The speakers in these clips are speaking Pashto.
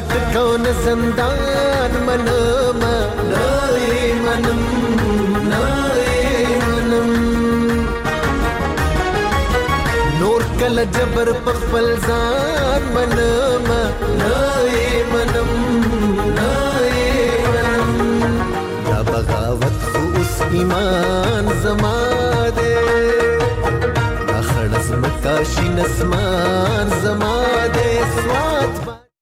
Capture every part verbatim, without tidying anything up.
ټکون زندان منم نه منم نه منم نور کله جبر په خپل ځان منم نه منم نه منم دا بغاوت خو اوس ایمان زما دے دا خړز مکاشي نسمان زما دے سوات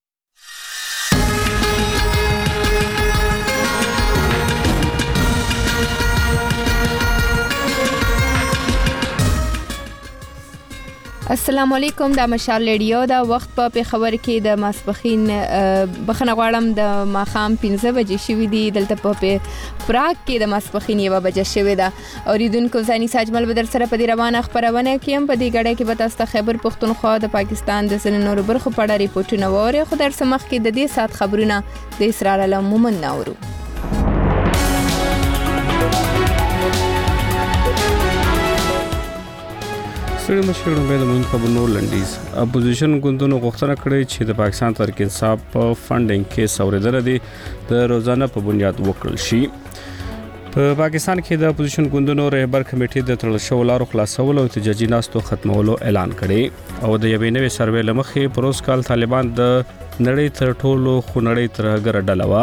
السلام علیکم د مشال ریډیو دا وخت په خبر کې د ماسپخین بخنه غواړم د ماخام پنځه بجې شوې دي دلته په پراګ کې د ماسپخین یو بجې شوې ده اوریدونکو ځاني ساجمل بدر سره په دې روانه خبرونه کې هم په دې غړې کې به تاسو ته خبر پښتونخوا د پاکستان د سن نور برخو په اړه ریپورتونه وره خو در سمخ کې د دې سات خبرونه د اسرار له مومن نورو سړي مشرانو به د مهم خبرونو لنډیز اپوزیشن ګوندونو غوښتنه کړې چې د پاکستان تحریک انصاف په فنډینګ کې اوریدنه دي د روزانه په بنیاد وکړل شي په پاکستان کې د اپوزیشن ګوندونو رهبر کمیټې د تړل شوو لارو خلاصولو او احتجاجي ناستو ختمولو اعلان کړي او د یوې نوې سروې لمخې پروس کال طالبان د نړۍ تر ټولو خونړۍ ترهګر ډله وه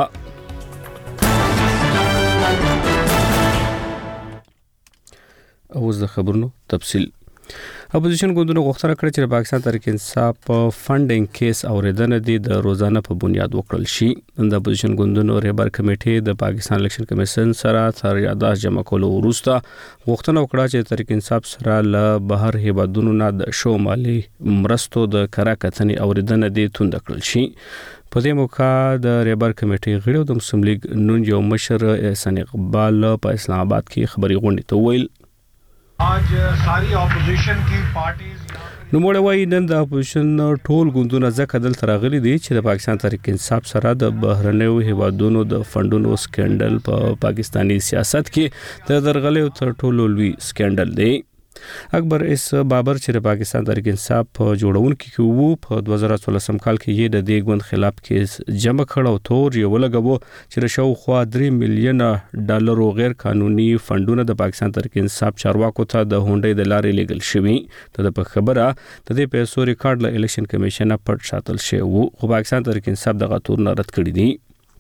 اوس د خبرونو تفصیل اپوزیشن ګوندونو غوښتنه کړې چې د پاکستان تحریک انصاف په فنډینګ کیس اوریدنه دي د روزانه په بنیاد وکړل شي د اپوزیشن ګوندونو رهبر کمیټې د پاکستان الیکشن کمیشن سره تر یاداش جمع کولو وروسته غوښتنه وکړه چې تحریک انصاف سره له بهر هیوادونو نه د شو مالی مرستو د کره کتنې اوریدنه دي توند کړل شي په دې موقع د رهبر کمیټې غړي د مسلم لیگ نون یو مشر احسان اقبال په اسلام آباد کې خبري غونډه ته ویل आज सारी اپوزیشن کی پارټیز نو موږ وایي نن د اپوزیشن ټول ګوندونه ځکه دلته راغلي دي چې د پاکستان تحریک انصاف سره د بهرنیو هیوادونو د فندونو سکینډل په پا پاکستانی سیاست کې د درغلې تر ټولو لوی سکینډل دی اکبر اس بابر چې د پاکستان تحریک انصاف په جوړونکو کې وو په دوه زره څلورم کال کې یې د دې ګوند خلاف کیس جمع کړ او تور یو لګو چې د شاوخوا درې میلیون ډالرو غیر قانوني فندونه د پاکستان تحریک انصاف چارواکو ته د هونډې د لارې لیږل شوی ته په خبره د دې پیسو ریکارډ له الیکشن کمیشن پټ ساتل شوی وو خو پاکستان تحریک انصاف دغه تور نه رد کړی دی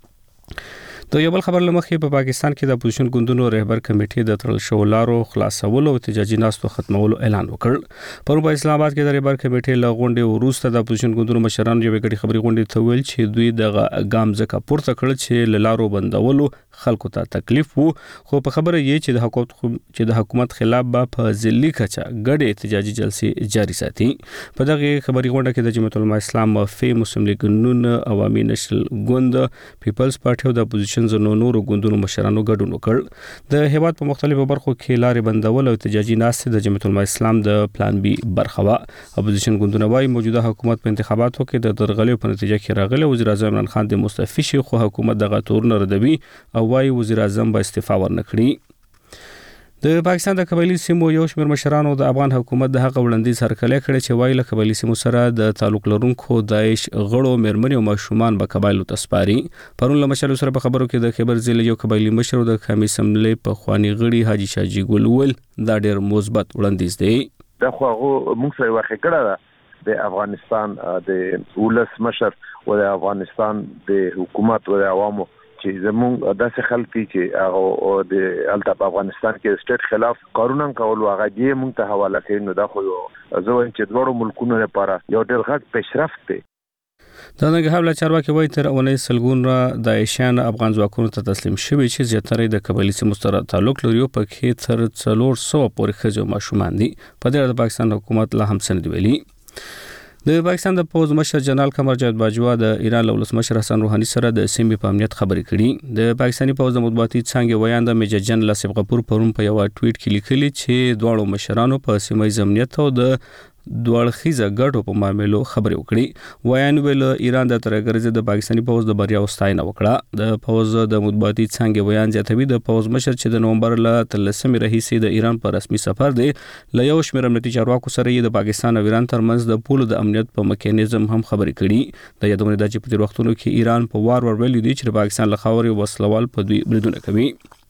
د یو بل خبر لمخې په پاکستان کې د اپوزیشن ګوندونو رهبر کمیټې د تړل شوو لارو خلاصولو او احتجاجي ناستو ختمولو اعلان وکړ پرون په اسلام آباد کې د رهبر کمیټې له غونډې وروسته د اپوزیشن ګوندونو مشرانو یو غړي خبري غونډې ته ویل چې دوی د ګام ځکه پورته کړ چې له لارو بندولو خلکو ته تکلیف وو خو په خبره یې چې د حکومت چې د حکومت خلاف به په ځلې کچا ګډه احتجاجي جلسې جاري ساتي په دغه خبري غونډه کې د جمعیت العلماء اسلام وفي مسلم لیگ نون عوامي نشل ګوند پیپلز پارټي او د اپوزیشن زونو نورو ګوندونو مشرانو ګډون وکړ د هیواد په مختلفو برخو کې لارې بندول او احتجاجي ناستې د جمعیت العلماء اسلام د پلان بي برخه وه اپوزیشن ګوندونه وايي موجوده حکومت په انتخاباتو کې د درغلې په نتیجه کې راغلی وزیر اعظم عمران خان د مستعفي شي خو حکومت دغه تور نه ردوي او وايي وزیر اعظم به استعفا ورنکړي د پاکستان د قبایلی سیمو یو شمېر مشرانو د افغان حکومت د هغه وړاندیز هرکلی کړی چې وایي له قبایلی سیمو سره د تعلق لرونکو داعش غړو مېرمنې او ماشومان به قبایلو ته سپاري پرون له مشرانو سره په خبرو کې د خیبر ضلع یو قبایلی مشر د قومي اسمبلۍ پخواني غړي حاجي شاجي ګل ویل دا ډېر مثبت وړاندیز دی دا خو موږ سره واقع کړه د افغانستان د ولس مشر او د افغانستان د حکومت او د عوامو چې زموږ داسې خلک چې هغه د الته په افغانستان کې سټیټ خلاف قانون کول واغه دې موږ ته حواله کوي نو دا خو زه وایم چې دوه ملکونو لپاره یو ډېر غټ پیشرفت دی دا نه غواړي چارواکي وایي تر اونۍ سلګون را داعشان افغان ځواکونو ته تسلیم شوي چې زیاتره د قبایلی سیمو سره تعلق لري او په کې تر څلور سوه پورې ښځې او ماشومان دي په دې اړه د پاکستان حکومت لا هم څه نه دي ویلي د پاکستان د پوز مشر جنرال قمر جاوید باجوا د ایران له ولسمشر حسن روحاني سره د سیمې په امنیت خبرې کړي د پاکستاني پوز د مطبوعاتي څانګې ویاند میجر جنرال اسف غفور پرون په یو ټویټ کې لیکلي چې دواړو مشرانو په سیمه ییز امنیت او د دوړخیزه ګټو په معاملو خبرې وکړي. ویان ویل ایران د ترګرزه د پاکستاني پوز د بریا ستاینه وکړه. د پوز د مطبوعاتي څنګه ویان زیاتوي د پوز مشر چې د نومبر ل تلسمې رئیسي د ایران په رسمي سفر دی ل یو شمېر امنیتي چارواکو سره د پاکستان او ایران ترمنځ د پولو د امنیت په میکانیزم هم خبرې کړي. د یادونه د چې په تیر وختونو کې ایران په وار ور ویلي دی چې پاکستان له خاورې وسلوال په دوی بریدونه کوي.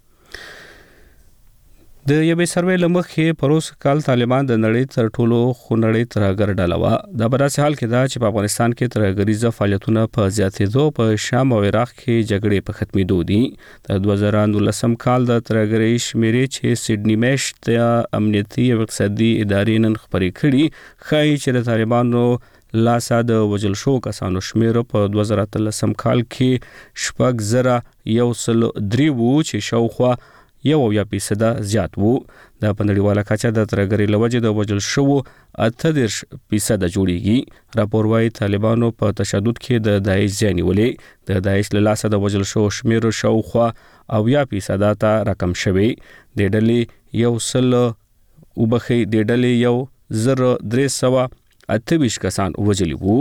د یوې سروې لمخې پروس کال طالبان د نړۍ تر ټولو خونړۍ ترهګر ډله وه. دا په داسې حال کې ده چې په افغانستان کې ترهګریزه فعالیتونه په زیاتېدو په شام او عراق کې جګړې په ختمېدو دي. د دوه زره نولسم کال د ترهګرۍ شمیرې چې سیډني میاشت د امنیتي او اقتصادي ادارې نن خپرې کړي ښایي چې د طالبانو لاسه د وژل شو کسانو شمیر په دوه زره اتلسم کال کې شپږ زره یو سل درې وو چې شاوخوا یو اویا فیصده زیات وو. د په نړیواله کچه د ترهګرۍ له وجې د وژل شوو اته دېرش فیصده جوړیږي. راپور وايي طالبانو په تشدد کې د داعش ځای نیولی. د داعش له لاسه د وژل شوو شمیر شاوخوا اویا فیصده ته راکم شوی. د ډلې یو سل وبخي د ډلې یو زر درې سوه اته ویشت کسان وژلي وو.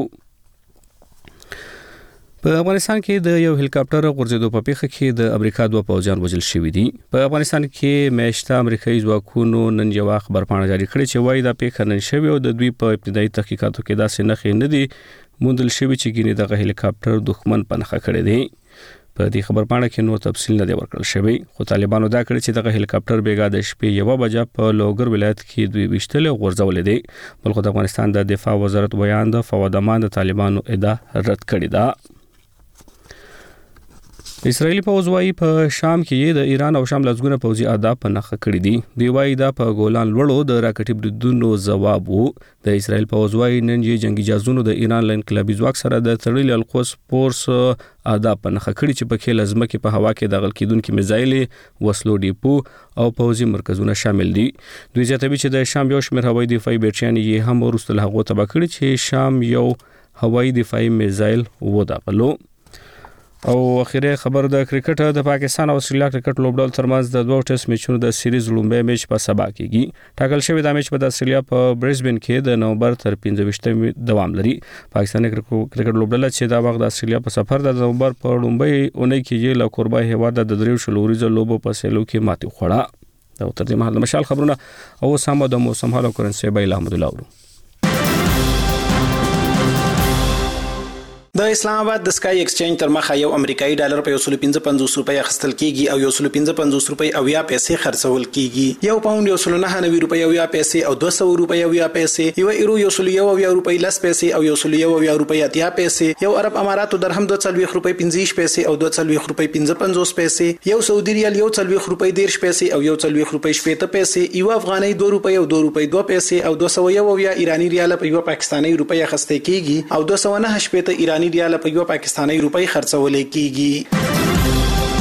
په افغانستان کې د یو هلیکاپټر غورځېدو په پیښه کې د امریکا دوه پوځیان وژل شوي دي. په افغانستان کې میاشته امریکایي ځواکونو نن یو خبرپاڼه جاری کړې چې وایي دا پیښه نن شوې او د دوی په ابتدایي تحقیقاتو کې داسې نښې نه دي موندل شوي چې ګینې دغه هلیکاپټر دښمن په نښه کړی دی. په دې خبرپاڼه کې نور تفصیل نه دی ورکړل شوی خو طالبانو دا کړی چې دغه هلیکاپټر بیګا د شپې یو بجه په لوګر ولایت کې دوی وشتل غورځولې دي. بلخو د افغانستان د دفاع وزارت بیان د فواد امان د طالبانو ادعا رد کړې ده. اسرائیلی پوځ وايي په شام کې د ایران او شام لزګونه پوځي اهداف په نښه کړي دي. دی وايي دا په ګولان لوړو د راکټي بریدونو ځواب وو. د اسرائیل پوځ وايي نن یې جنگي جهازونو د ایران له انقلابي ځواک سره د تړلي القدس فورس اهداف په نښه کړي چې په کې لازمه کې په هوا کې د غل کېدونکو میزایل وسلو ډیپو او پوځي مرکزونه شامل دي. دوی زیاتوي چې د شام یو شمېر هوایي دفاعي بیرچیان یې هم وروسته له هغو تباه کړي چې شام یو هوایي دفاعي میزایل وداغلو. او اخیری خبر د کرکټ د پاکستان او استرالیا کرکټ لوبډال ترمنځ د دوه ټیسټ میچونو د سیریز لومړی میچ په سبا کېږي. ټاکل شوی دا میچ په استرالیا په برزبن کې د نومبر تر پنځه ویشتمې دوام لري. پاکستاني کرکټ لوبډله چې دا وخت د استرالیا په سفر د نومبر په لومړۍ اونۍ کې له کوربای هیواد د دریو شلو ورځو لوبو په سیلو کې ماتې خوړه. دا تر دې مهال د مشال خبرونه او سم د موسم حال او کرنسي بیل احمد الله ورو. د اسلام آباد د سکای ایکسچینج تر مخه یو امریکایي ډالر په یو سل پنځه پنځوس روپۍ اخیستل کیږي او یو سل پنځه پنځوس روپۍ او یا پیسې خرڅول کیږي. یو پاوند یو سل نه نوي روپۍ او یا پیسې او دوه سوه روپۍ او یا پیسې. یو ایرو یو سل یو او یا روپۍ لس پیسې او یو سل یو او یا روپۍ اتیا پیسې. یو عرب اماراتو درهم دوه سلويخ روپۍ پنځه پیسې او دوه سلويخ روپۍ پنځه پنځوس پیسې. یو سعودي ریال یو سلويخ روپۍ دېرش پیسې او یو سلويخ روپۍ شپږ پیسې. یو افغاني دوه روپۍ او دوه روپۍ دوه پیسې او دوه سوه یو او یا ایرانی ریال په یو پاکستاني روپۍ اخیستل کیږي او دوه سوه نه شپږ ایرانی ریال په یو پاکستاني روپۍ خرڅول کیږي.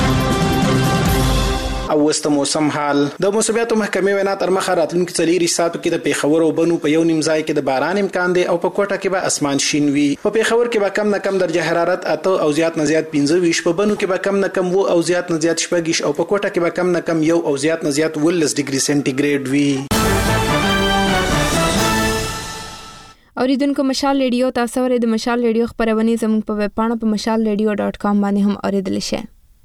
او وست موسم حال د موسمیاتو محکمې وینا تر مخه راتلونکي څلور ساعتو کې د پیښور او بنو په یو نیم ځای کې د باران امکان دی او په کوټه کې به اسمان شین وي. په پیښور کې به کم نه کم درجه حرارت اته او زیات نه زیات پنځه ویشت، په بنو کې به کم نه کم و او زیات نه زیات شپږ او په کوټه کې به کم نه کم یو او زیات نه زیات ولس ډیګري سنټیګریډ وي. اوریدونکو مشال ریډیو تاسو ورې د مشال ریډیو خبرونه زموږ په ویب پاڼه په مشال ریډیو ډاٹ کام باندې هم اوریدل شئ.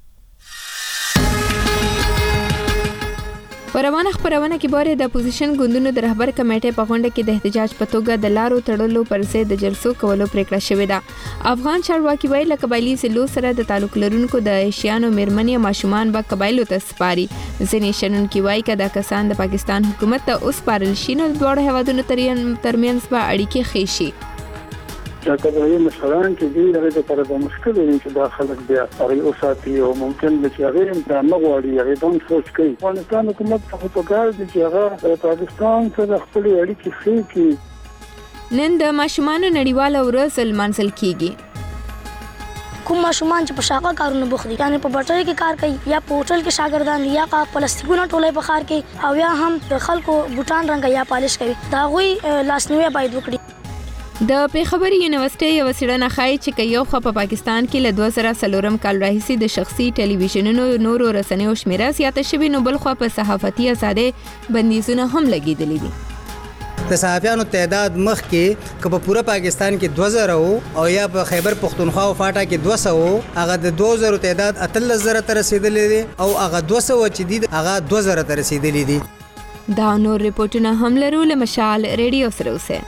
په روانه خبرونه کې باره د اپوزیشن ګوندونو د رهبر کمیټې په غونډه کې د احتجاج په توګه د لارو تړلو پر ضد د جلسو کولو پریکړه شوې ده. افغان چارواکي وایي له قبایلي ضلعو سره د تعلق لرونکو د ایشیانو میرمنې ماشومان به قبایلو ته سپاري. ځینې شنونکي وایي که دا کسان د پاکستان حکومت ته وسپارل شي نو د دواړو هیوادونو ترمنځ به اړیکې ښې شي. دا قضایي مشران چې دي هغه د پر د مشکل دي چې دا خلک بیا هغه اوساتي او ممکن چې هغه د نغواړي هغه هم سوچ کوي. افغانستان حکومت په توګه دي چې هغه پاکستان سره خپل اړیکې ښې کړي. نن د ماشومانو نړیواله ورځ لمانځل کیږي. کوم ماشومان چې په شاقه کارونه بوخت دي یعنی په بټري کې کار کوي یا په هوټل کې شاګردان یا کا پلاستیکونه ټولې په خار کې او یا هم د خلکو بوټان رنګ یا پالش کوي دا غوي لاسنیوي باید وکړي. د پیښور یونیورسيټي یو څېړنه ښایي چې یو خو په پاکستان کې له دوه زره څلورم کال راهیسې د شخصي ټلویزیونونو نورو رسنیو شمیره زیاته شوې نو بل خو په صحافتي ازادۍ بندیزونه هم لګېدلي دي. د صحافیانو تعداد مخ کې که په پوره پاکستان کې دوه زره او یا په خیبر پختونخوا او فاټا کې دوه سوه، هغه د دوه زره تعداد اتلس زره ته رسیدلې دي او هغه دوه سوه چې دي هغه دوه زره ته رسیدلې دي. دا نور ریپورتونه هم لرو له مشال ریډیو سره اوسه.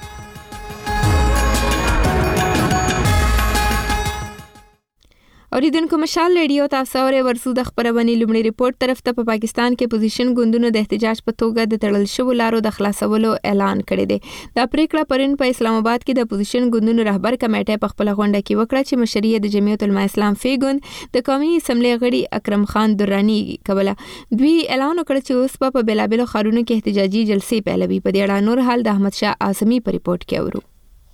اوریدونکو مشال ریډیو تاسو اورئ ورسو د خبرونه لومړی ریپورت طرف ته په پاکستان کې پوزیشن ګوندونو د احتجاج په توګه د تړل شوو لارو د خلاصولو اعلان کړی دی. دا پریکړه پرون په اسلام آباد کې د پوزیشن ګوندونو رهبر کمیټې په خپل غونډه کې وکړه چې مشري د جمعیت العلماء اسلام فی ګوند د قومي اسمبلی غړي اکرم خان درانی کوله. دوی اعلان وکړ چې اوس په بلابل خارونو کې احتجاجي جلسې پیلوي. په دې اړه نور حال د احمد شاه اعظمي په ریپورت کې اورو.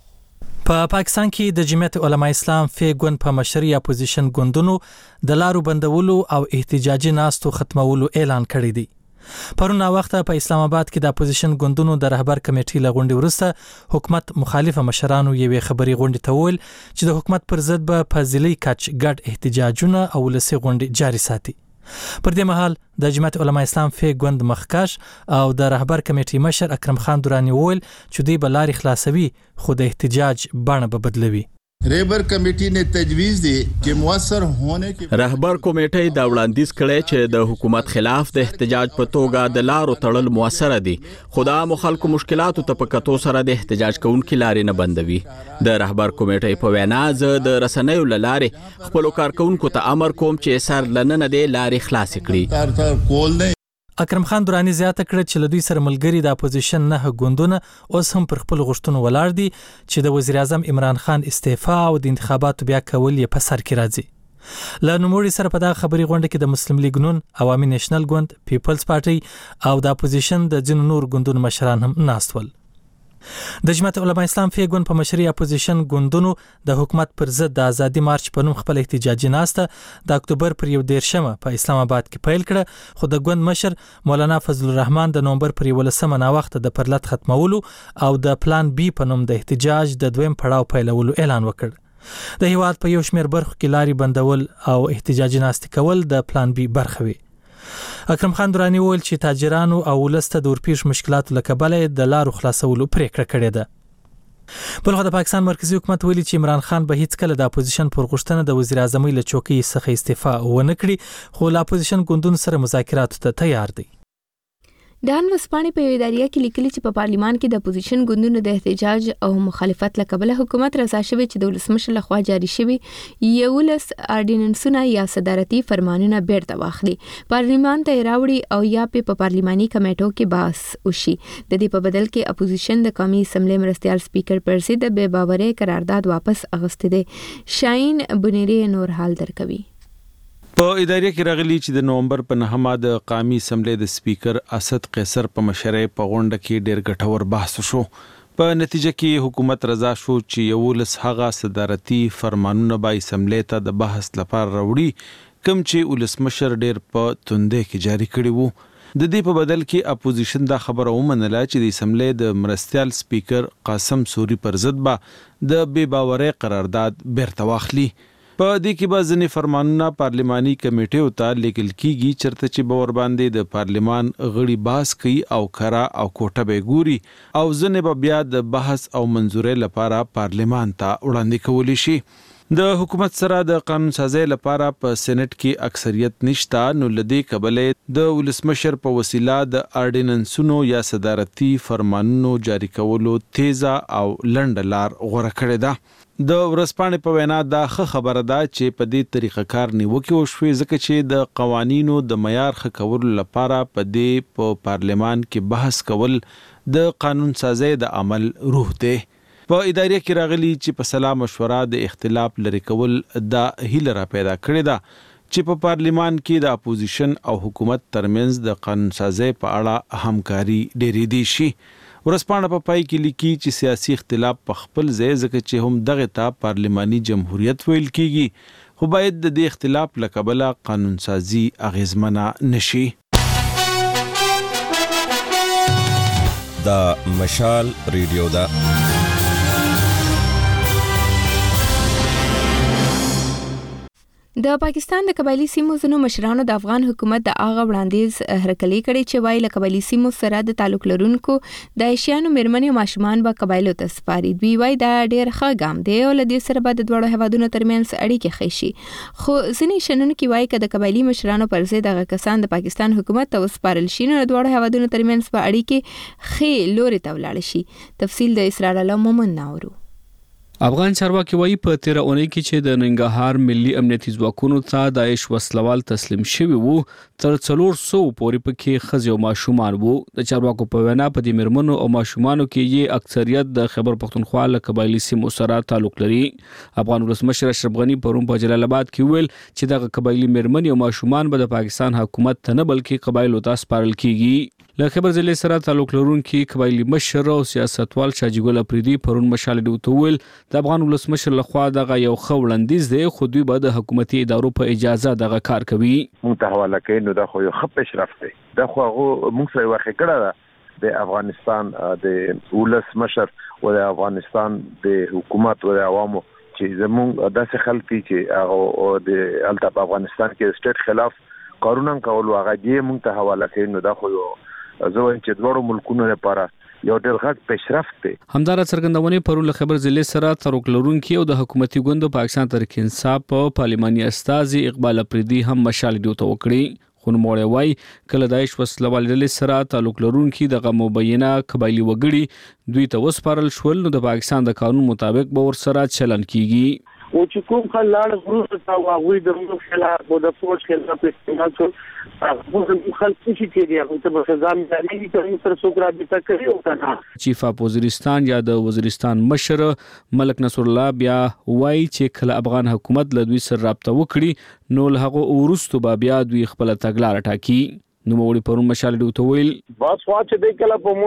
په پا پاکستان کې د جمعیت علماء اسلام فی ګوند په مشري اپوزیشن ګوندونو د لارو بندولو او احتجاجي ناستو ختمولو اعلان کړی دی. پرون وخت په اسلام آباد کې د اپوزیشن ګوندونو د رهبر کمیټې لغونډې وروسته حکومت مخالفه مشرانو یوې خبري غونډې ته ویل چې د حکومت پر ضد به په ضلعي کچ ګډ احتجاجونه او ولسي غونډې جاري ساتي. پر دې مهال د جمعیت علماء اسلام فی ګوند مخکش او د رهبر کمیټې مشر اکرم خان درانی ویل چې دوی به لارې خلاصوي خو د احتجاج بڼه به بدلوي. رهبر کمیټې نے تجویز دی چې موثر ہونے کې رهبر کمیټې دا وړاندیز کړي چې د حکومت خلاف د احتجاج په توګه د لارو تړل موثر دي، خدا مخالکو مشکلاتو ته په کتو سره د احتجاج کوونکو لارې نه بندوي. د رهبر کمیټې په وینا زه د رسنیو لارې خپل کارکونکو ته امر کوم چې سر لننه د لارې خلاص کړي. اکرم خان درانی زیاته کړه چې لدوی سره ملګری د اپوزیشن نه ګوندونه اوس هم پر خپل غوښتنو ولاړ دي چې د وزیر اعظم عمران خان استعفا او د انتخاباتو بیا کول یې په سر کې راځي. له نوموړي سره په دغه خبري غونډه کې د مسلم لیگ نون، عوامي نېشنل ګوند، پیپلز پارټي او د اپوزیشن د ځینو نور ګوندونو مشران هم ناست ول. د جمعیت علماء اسلام فی ګوند په مشري اپوزیشن ګوندونو د حکومت پر ضد د ازادي مارچ په نوم خپل احتجاجي ناسته د اکتوبر پر یو دیرشمه په اسلام آباد کې پیل کړه، خو د ګوند مشر مولانا فضل الرحمن د نومبر پر یولسمه نا وخت د پرلط ختمولو او د پلان بی په نوم د احتجاج د دویم پړاو پیلولو اعلان وکړ. د هیواد په یو شمېر برخو کې لارې بندول او احتجاجي ناستې کول د پلان بی برخه وي. اکرم خان درانی ویل چې تاجرانو او ولسته د ورپیش مشکلاتو لکبله د لارو خلاصولو پریکړه کړې ده. بلخو د پاکستان مرکزی حکومت ویلي چې عمران خان به هیڅ کله د اپوزیشن پر غوښتنه د وزیر اعظم له چوکۍ څخه استعفا ونه کړي، خو له اپوزیشن ګوندونو سره مذاکراتو ته تیار دی. ډان وسپانې په اداریه کې لیکلي چې په پارلیمان کې د اپوزیشن ګوندونو د احتجاج او مخالفت لکبله حکومت رضا شوی چې د ولسمشر لخوا جاری شوی یولس اردیننسونه یا صدارتي فرمانونه بیرته واخلي، پارلیمان ته راوړي او یا په پارلیماني کمیټو کې بحث وشي. د دې په بدل کې اپوزیشن د قومي اسمبلی مرستیال سپیکر پر ضد د بې باورۍ قرارداد واپس اخیستی دی. شاهین بنيري نور حال درکوي. په ادارې کې راغلي چې د نومبر په نهمه د قومي اسمبلی د سپیکر اسد قیصر په مشرۍ په غونډه کې ډېر ګټور بحث شو. په نتیجه کې حکومت رضا شو چې یولس هغه صدارتي فرمانونه به اسمبلی ته د بحث لپاره راوړي کوم چې ولسمشر ډېر په توندې کې جاری کړي وو. د دې په بدل کې اپوزیشن دا خبره ومنله چې د اسمبلی د مرستیال سپیکر قاسم سوري پر ضد به د بې باورۍ قرارداد بیرته واخلي. په دې کې به ځینې فرمانونه پارلیماني کمیټې ته لیکل کیږي چرته چې به ور باندې د پارلیمان غړي باس کوي او کرا او کوټه به ګوري او ځینې به بیا د بحث او منظورۍ لپاره پارلیمان ته وړاندې کولی شي. د حکومت سره د قانون سازۍ لپاره په سېنات کې اکثریت نشته، نو لدی کبلې د ولسمشر په وسیله د اردیننسونو یا صدارتي فرمانونو جاری کولو تیزه او لنډه لار غوره کړې ده. د ورځپاڼې په وینا دا ښه خبره ده چې په دې طریقه کار نیوکې وشوې ځکه چې د قوانینو د معیار ښه کولو لپاره په دې په پارلیمان کې بحث کول د قانون سازۍ د عمل روح دی. په ادارې کې راغلي چې په سلا مشوره د اختلاف لرې کول دا هیله را پیدا کړې ده چې په پارلیمان کې د اپوزیشن او حکومت ترمنځ د قانون سازۍ په اړه همکاري ډېرېدی شي. ورځپاڼه په پای کې لیکي چې سیاسي اختلاف په خپل ځای ځکه چې هم دغه ته پارلیماني جمهوریت ویل کیږي، خو باید د دې اختلاف له کبله قانون سازي اغیزمنه نشي. دا مشال ریډیو دا د پاکستان د قبایلی سیمو ځینو مشرانو د افغان حکومت د هغه وړاندیز هرکلی کړی چې وایي له قبایلی سیمو سره د تعلق لرونکو د ایشیانو میرمنې او ماشومان به قبایلو ته سپاري. دوی وایي دا ډېر ښه ګام دی او له دې سره به د دواړو هیوادونو ترمنځ اړیکې ښې شي. خو ځینې شنونکي وایي که د قبایلي مشرانو پر ضد دغه کسان د پاکستان حکومت ته وسپارل شي نو د دواړو هیوادونو ترمنځ به اړیکې ښې لوري ته ولاړ شي. تفصیل د اسرار الله مومن ناورو. افغان چارواکي وایي په تیر اونۍ کې چې د ننګرهار ملي امنیتي ځواکونو ته داعش وسلوال تسلیم شوي وو تر څلور سوه پورې پکې ښځې او ماشومان وو. د چارواکو په وینا په دې میرمنو او ماشومانو کې یې اکثریت د خیبر پختونخوا له قبایلي سیمو سره تعلق لري. افغان ولسمشر اشرف غني پرون په جلال آباد کې ویل چې دغه قبایلي میرمنې او ماشومان به د پاکستان حکومت ته نه بلکې قبایلو ته سپارل کیږي. له خیبر ضلع سره تعلق لرونکي قبایلي مشر او سیاستوال شاجي ګل افریدي پرون مشال ډیوته ویل د افغان ولسمشر لخوا دغه یو ښه وړاندیز دی خو دوی به د حکومتي ادارو په اجازه دغه کار کوي. مونږ ته حواله کوي نو دا خو یو ښه پیشرفت دی. دا خو هغه مونږ سره واخې کړه ده د افغانستان د ولسمشر او د افغانستان د حکومت او د عوامو چې زموږ داسې خلک چې هغه د الټا افغانستان کې سټیټ خلاف کارونه کول هغه یې مونږ ته حواله کوي نو دا خو یو زه وایم چې دوړو ملکونو لپاره یو ډېر غټ پیشرفت دی. همدارا څرګندونې پرون له خبر ضلع سره تعلق لرونکي او د حکومتي ګوند پاکستان تحریک انصاف په پارلماني استازي اقبال افریدي هم مشال ډیوته وکړي. خو نوموړی وایي کله داعش وسلوال ډلې سره تعلق لرونکي دغه مبینه قبایلي وګړي دوی ته وسپارل شول نو د پاکستان د قانون مطابق به ورسره چلن کیږي. او چې کوم خلک وروسته تا واغوي د موږ خلاف او د فوج خلاف استعمال شو هغه د خلک څه کېږي هغه ته به ځان دالي چې تر څو را دي تکري او کنه. چیف اپ وزیرستان یا د وزیرستان مشر ملک نصر الله بیا وایي چې کله افغان حکومت له دوی سره رابطه وکړي نو له هغه ورستو بیا دوی خپل تګلارې ټاکي. نو موري پرون مشال ډیوته ویل بس واچ دې کله په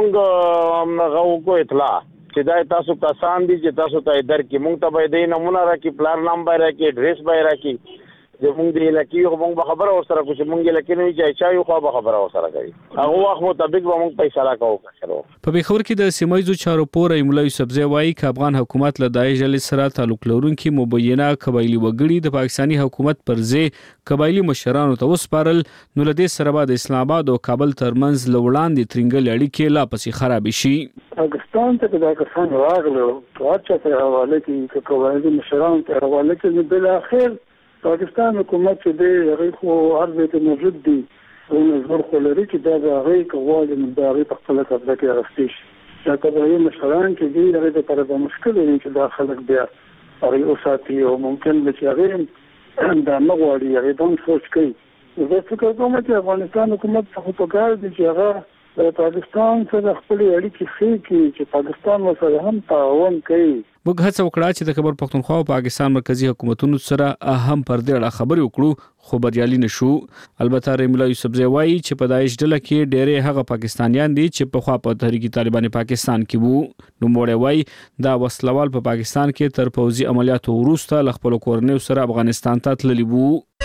مونږ هغه کو اطلاع چې دا تاسو کسان دي چې تاسو ته در کې مونږ ته به دې نمونه راکې پلان نام به راکې ډریس به راکې چې مونږ دې لکه یو مونږ به خبره ورسره کوو چې مونږ لکه نه چې چا یو خو به خبره ورسره کوي هغه وخت مطابق به مونږ فیصله کوو. په بخور کې د سیمایزو چارو پور ایمولا یوسف زی وایي چې افغان حکومت له داعش ډلې سره تعلق لرونکي مبینه قبایلی وګړي د پاکستانی حکومت پر ځای قبایلی مشرانو ته وسپارل نو له دې سره به د اسلام آباد او کابل ترمنځ لوړاندې ترنګل اړیکې لا پسې خراب شي. پاکستان ته دا کسان راغلو واچا ته حواله کې قبایلی مشرانو ته حواله کې بل اخر پاکستان حکومت چې دی خو ارزه موجود دی او نظر خو لري چې دا د هغه کوال من دا غي په خپل قبضه کې راستي شي دا قبایلی مشران چې دی هغه د پر د مشکل دي چې دا خلک بیا هغه او ساتي او ممکن به چې هغه دا مغواړي هغه د سوچ کوي. زه فکر کوم چې افغانستان حکومت څخه په کار دي چې هغه پاکستان سره خپل اړیکې ښې کړي چې پاکستان ورسره هم تعاون کوي. موږ هڅه وکړه چې د خیبر پختونخوا او پاکستان مرکزی حکومتونو سره اهم پر دې اړه خبرې وکړو خو بریالي نشو. البته رحیم الله یوسف زی وایي چې په داعش ډله کې ډېرې هغه پاکستانیان دي چې په خوا په تحریک طالبان پاکستان کې وو. نو موړی وایي دا وسلوال په پاکستان کې تر پوځي عملیاتو وروسته له خپل کورنیو سره افغانستان ته تللی وو.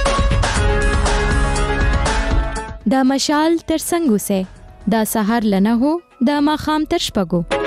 دا مشال تر څنګه سه دا سحر لنه هو دا ماخام تر شپږو.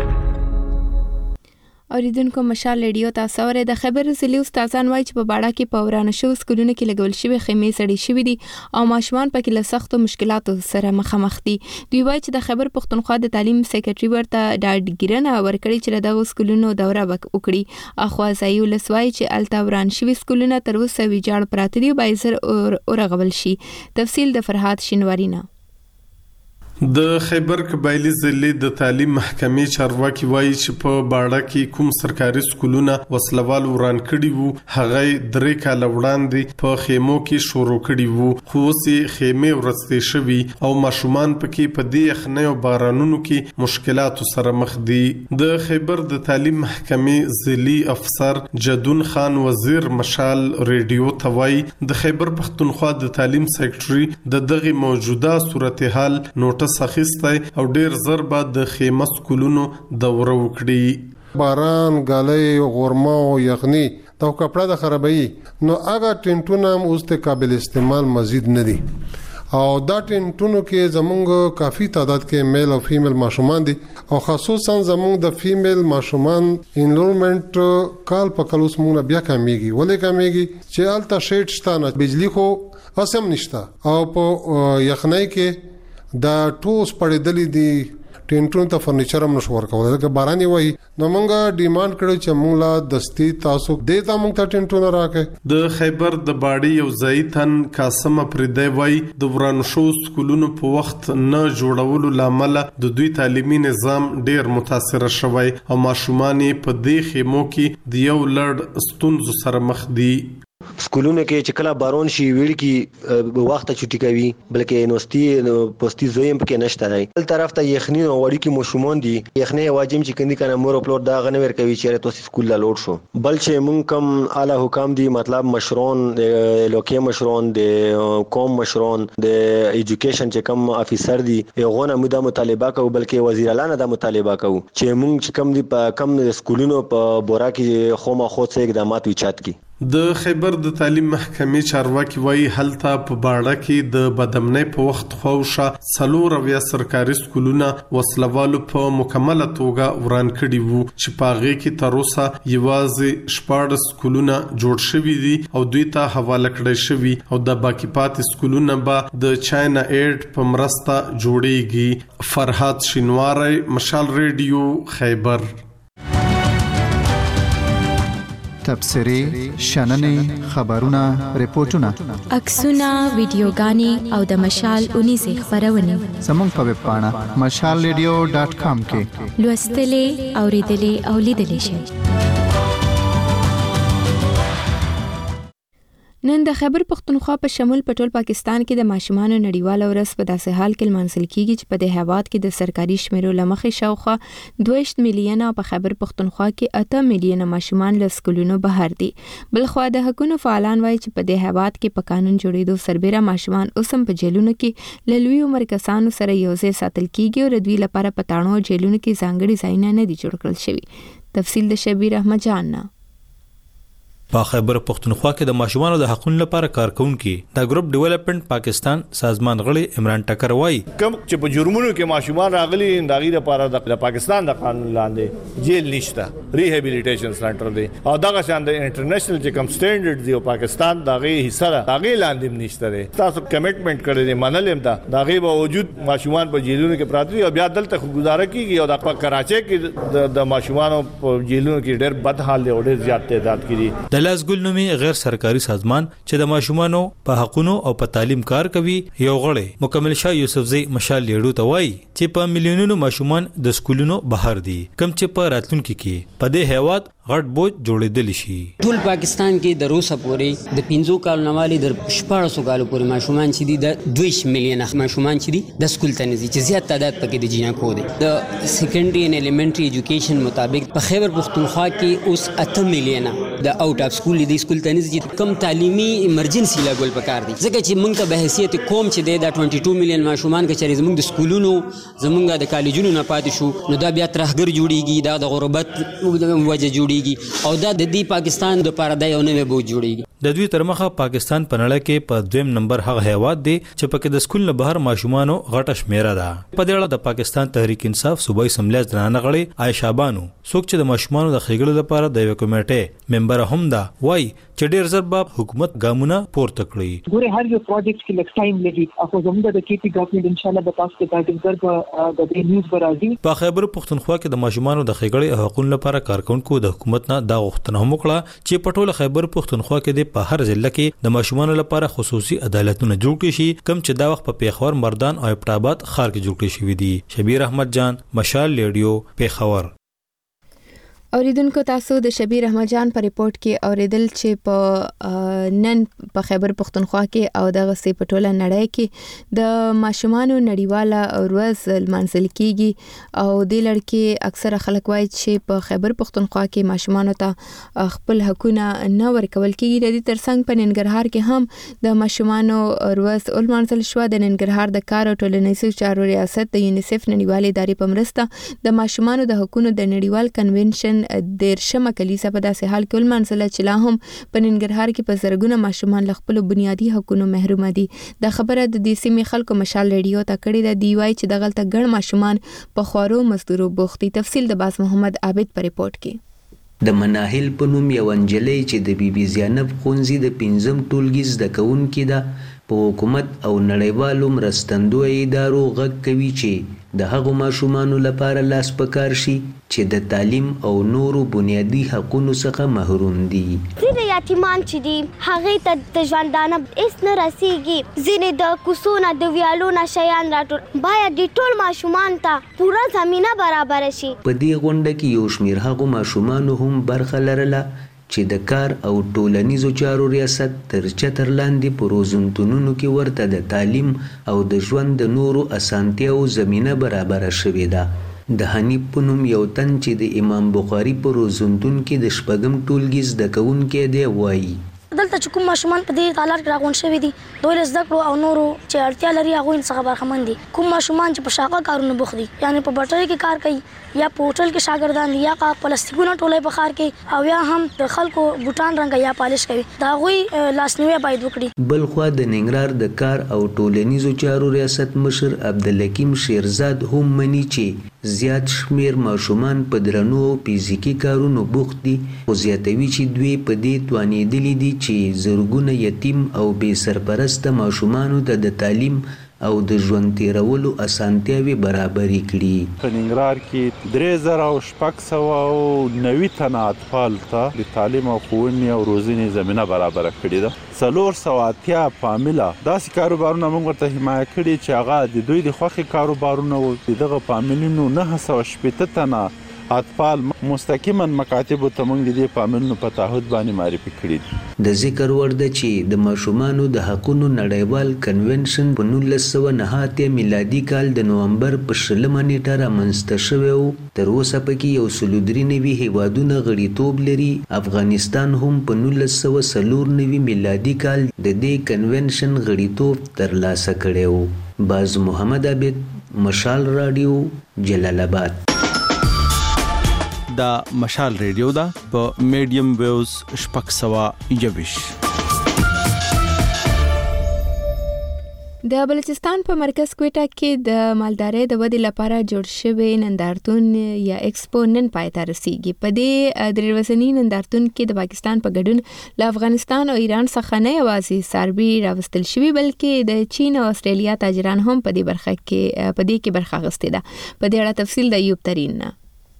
اوریدونکو مشال ریډیو تاسو ورې د خبر ضلع استادان وایي چې په باړه کې په ورانه شو سکولونو کې لګول شوی خیمې سړې شوې دي او ماشومان پکې له سختو مشکلاتو سره مخامخ دي. دوی وایي چې د خبر پختونخوا د تعلیم سیکریټري ورته ډاډګیرنه ورکړي چې دغه سکولونو دوره وکړي. اخوا ځای ولسوي چې التا وران شوی سکولونه تر اوسه ویجاړ پراته دي او بایزر اورغول شي. تفصیل د فرحات شینوارینه. د خیبر قبایلی ضلع د تعلیم محکمې چارواکي وایي چې په باړه کې کوم سرکاري سکولونه وسلوال وران کړي وو هغه درې کاله وړاندې په خیمو کې شروع کړي وو خو اوس یې خیمې ورستې شوي او ماشومان پکې په دې یخنۍ او بارانونو کې مشکلاتو سره مخ دي. د خیبر د تعلیم محکمې ضلعي افسر جدون خان وزیر مشال ریډیو ته وایي د خیبر پختونخوا د تعلیم سیکریټري د دغه موجوده صورتحال نوټس سخیسته او ډیر زر بعد د خیمه سکولونو دوره وکړي. باران غالۍ غورما او یخني دا کپڑا د خرابې نو هغه ټینټونه هم اوس ته قابل استعمال مزید نه دي او دا ټینټونو کې زمونږ کافي تعداد کې میل او فیمیل ماشومان دي او خصوصا زمونږ د فیمیل ماشومان انرولمنت کال په کال اوس مونږ بیا کمیږي ولې کمیږي چې الته شیټ شته بجلی خو اسم نشته او په یخنۍ کې دا ټوس پړېدلې دي ټینټونو ته فرنیچر هم نشو ورکول لکه باراني وای نو مونږه ډیماند کړو چې مونږ لا دستي تاسو د تا مونږ ته ټینټونه راکې د خیبر د باډي یو ځای تن قاسم پردی وای د ورانشو سکولونو په وخت نه جوړولو لامل د دوی تعلیمي نظام ډیر متاثر شوی او ماشومان په دې خیمو کې د یو لړ ستونزو سره مخ دي سکولونو کې چې کله بارون شي ویل کې وخت چټي کوي بلکې یونیورسيټي پوسټي زویم پکې نشته دی بل طرف ته یخني او وړي کې مشمون دي یخني واجب چې کندي کنه مور خپل دا غنور کوي چې تاسو سکول لا لوټ شو بل چې مونږ کم اعلی حکام دي مطلب مشرون لوکي مشرون د قوم مشرون د ایجوکیشن چې کم افیسر دي یغونه مودا مطالبه کوي بلکې وزیر اعلی نه دا مطالبه کوي چې مونږ چې کم دي په کم سکولونو په بورا کې خو ما خو څه اقدامات وچات کی د خیبر د تعلیم محکمې چارواکي وایي هلته په باړه کې د بدامنۍ په وخت خوښه څلور اویا سرکاري سکولونه وسلوالو په مکمله توګه وران کړي وو چې په هغه کې تر اوسه یوازې شپږ سکولونه جوړ شوي دي او دوی ته حواله کړي شوي او د باقی پاتې سکولونه به د چاینا ایډ په مرسته جوړیږي فرحات شینواری مشال ریډیو خیبر تبصرې شننې خبرونه ریپورتونه عکسونه ویډیوګانې او د مشال اونیزه خبرونه زموږ په ویب پاڼه مشال ریډیو ډاټ کام کې لوستلې اوریدلې او لیدلې شئ نن د خیبر پختونخوا په شمول په ټول پاکستان کې د ماشومان نړیواله ورځ په داسې حال کې لمانځل کیږي چې په دې هیواد کې د سرکاري شمیرو لمخې شاوخوا دوه میلیونه په خیبر پختونخوا کې اته میلیونه ماشومان له سکولونو بهر دي بلخوا د حکومت فعالان وایي چې په دې هیواد کې په قانون جوړېدو سربېره ماشومان اوسم په جیلونو کې له لوی عمر کسانو سره یوځای ساتل کیږي او د دوی لپاره په تاڼو جیلونو کې ځانګړي ځایونه نه دي جوړ کړل شوي تفصیل د شبیر احمد جان نه په خیبر پختونخوا کې د ماشومانو د حقوقو لپاره کارکونکي د ګروپ ډیولپمنٹ پاکستان سازمان غړي عمران ټکر وایي کوم چې په جرمونو کې ماشومان راغلي داغي لپاره د پاکستان د قانون لاندې جیل نشته ریهابیلیټیشن سنټر دی او دغه شان د انټرنیشنل چې کوم سټانډرډ دی او پاکستان داغي حصہ داغي لاندې نشته دی تاسو کمټمنټ کړی دی منلم دا داغي باوجود ماشومان په جیلونو کې پراته دي او بیا دلته گزاره کیږي او د کراچۍ کې د ماشومانو په جیلونو کې ډېر بد حال دی او ډېر زیات تعداد کې د لاس ګل نومي غیر سرکاري سازمان چې د ماشومانو په حقوقو او په تعلیم کار کوي یو غړی مکمل شاه یوسفزئی مشال لیډو ته وایي چې په میلیونونو ماشومان د سکولونو بهر دي کم چې په راتلونکو کې په دې هیواد غټ بوج جوړېدل شي ټول پاکستان کې د روسا پورې د پنځو کال نوالي د شپږ کال پورې ماشومان چې دي د دوه میلیونه ماشومان چې دي د سکول ته نزي چې زیات تعداد پکې د جنا کو دي د سیکنډري ان الیمنټري ایجوکیشن مطابق په خیبر پختونخوا کې اوس اته میلیونه د اوټ اف سکول د سکول ته نزي کم تعلیمي ایمرجنسي لاګول پکار دي ځکه چې موږ ته به حیثیت قوم چې د دوه میلیون میلیون ماشومان کې چې زموږ د سکولونو زموږ د کالجونو نه پاتې شو نو دا بیا ترهګر جوړیږي دا د غربت وجه جوړیږي او دا د دې پاکستان د لپاره د یو نوې بوج جوړیږي د دوی تر مخه پاکستان په نړۍ کې په دویم نمبر هغه هیواد دی چې پکې د سکول نه بهر ماشومانو غټه شمیره ده په دې اړه د پاکستان تحریک انصاف صوبایي اسمبلی ځنانه غړي عائشہ بانو څوک چې د ماشومانو د خېګړو لپاره د یو کمیټې ممبر هم ده وای چې ډېر زر به حکومت ګامونه پورته کړي ګوره هر یو پروجیکټ کې لکه ټایم لګي او زموږ د کېپی ګورنمنت ان شاء الله به تاسو ته ګایډنس درکړو د دې نیوز برازي په خیبر پختونخوا کې د ماشومانو د خېګړې حقوقو لپاره کارکونکو د حکومت نه دا غوښتنه هم وکړه چې په ټول خیبر پختونخوا کې د په هر ضلع کې د ماشومانو لپاره خصوصي عدالتونه جوړ کړي شي کم چې دا وخت په پیښور مردان او ابټاباد ښار کې جوړ کړي شوی دي شبیر احمد جان مشال لیډیو پیښور اوریدونکو تاسو د شبیر احمد جان په ریپورت کې اوریدل چې په نن په خیبر پختونخوا کې او دغه سي په ټوله نړۍ کې د ماشومانو نړیواله ورځ لمانځل کیږي او د لړکې اکثره خلک وایي چې په خیبر پختونخوا کې ماشومانو ته خپل حقوقونه نه ورکول کیږي د دې ترڅنګ په ننګرهار کې هم د ماشومانو ورځ لمانځل شو د ننګرهار د کار او ټولنیزو چارو ریاست د یونیسف نړیوال ادارې په مرسته د ماشومانو د حقوقو د نړیوال کنونشن رمضان دیرشمه کلیسه په داسې حال کې ولمانځله چې لا هم په ننګرهار کې په زرګونه ماشومان له خپلو بنیادي حقونو محروم دي. دا خبره د دې سیمې خلکو مشال ریډیو ته کړې ده. دی وایي چې دغلته ګڼ ماشومان په خوارو مزدورو بوخت دي. تفصیل د باز محمد عابد په ریپورت کې. د مناهل په نوم یو نجلۍ چې د بی بی زینب ښوونځي د پنځم ټولګي زده کوونکې ده په حکومت او نړیوالو مرستندویو ادارو غږ کوي چې د هغو ماشومانو لپاره لاس پکار شي چې د تعلیم او نورو بنیادي حقونو څخه محروم دي. ځینې یتیمان چې دي هغې ته د ژوندانه هېڅ نه رسیږي. ځینې د کوڅو نه د ویالو نه شیان راټول. باید د ټول ماشومان ته پوره زمینه برابره شي. په دې غونډه کې یو شمېر هغو ماشومانو هم برخه لرله چې د کار او ټولنیزو چارو ریاست تر چتر لاندې په روزنتونونو کې ورته د تعلیم او د ژوند د نورو اسانتیاو زمینه برابره شوې ده. د حنیف په نوم یو تن چې د امام بخاري په روزنتون کې د شپږم ټولګي زده کوونکی دی وایي دلته چې کوم ماشومان په دې حالات کې راغونډ شوي دي دوی له زده کړو او نورو چې اړتیا لري هغوی څخه برخمن دي. کوم ماشومان چې په شاقه کارونو بوخت دي یعنې په بټرۍ کې کار کوي یا په هوټل کې شاګردان دي یا پلاستیکونه ټولۍ په ښار کې او یا هم د خلکو بوټان رنګه یا پالش کوي د هغوی لاسنیوی باید وکړي. بل خوا د ننګرهار د کار او ټولنیزو چارو ریاست مشر عبدالحکیم شیرزاد هم مني چې زیات شمیر ماشومان په درنو او فزیکي کارونو بوخت دي خو زیاتوي چې دوی په دې توانېدلي دي چې زرګونه یتیم او بې سرپرسته ماشومانو ته د تعلیم او د ژوند تیرولو اسانتیاوې برابرې کړي. په ننګرهار کې درې زره او شپږ سوه او نوي تنه اطفال ته د تعلیم او ښوونې او روزنې زمینه برابره کړې ده. څلور سوه اتیا فامیله داسې کاروبارونه موږ ورته حمایه کړي چې هغه د دوی د خوښې کاروبارونه وو. د دغه فامیلونو نهه سوه شپېته تنه اطفال مستقیما مکاتبو ته موږ د دې فامیلونو په تعهد باندې معرفي کړي دي. د ذکر وړ ده چې د ماشومانو د حقونو نړیوال کنونشن په نولس سوه نهه اتیا میلادي کال د نومبر په شلمه نیټه رامنځته شوی و. تر اوسه پکې یو سلو درې نوي هیوادونه غړیتوب لري. افغانستان هم په نولس سوه څلور نوي میلادي کال د دې کنونشن غړیتوب ترلاسه کړی و. باز محمد عابد، مشال رادیو، جلال آباد. دا مشال ریډیو دا په میډیم ویوز شپږ سوه یوویش. د بلوچستان په مرکز کوټه کې د مالدارۍ د ودې لپاره جوړ شوی نندارتون یا ایکسپو نن پای ته رسیږي. په دې درې ورځني نندارتون کې د پاکستان په ګډون له افغانستان او ایران څخه نه یوازې څاروي راوستل شوي بلکې د چین او استرالیا تاجران هم په دې برخه کې په دې کې برخه اخیستې ده. په دې اړه تفصیل د ایوب ترین نه.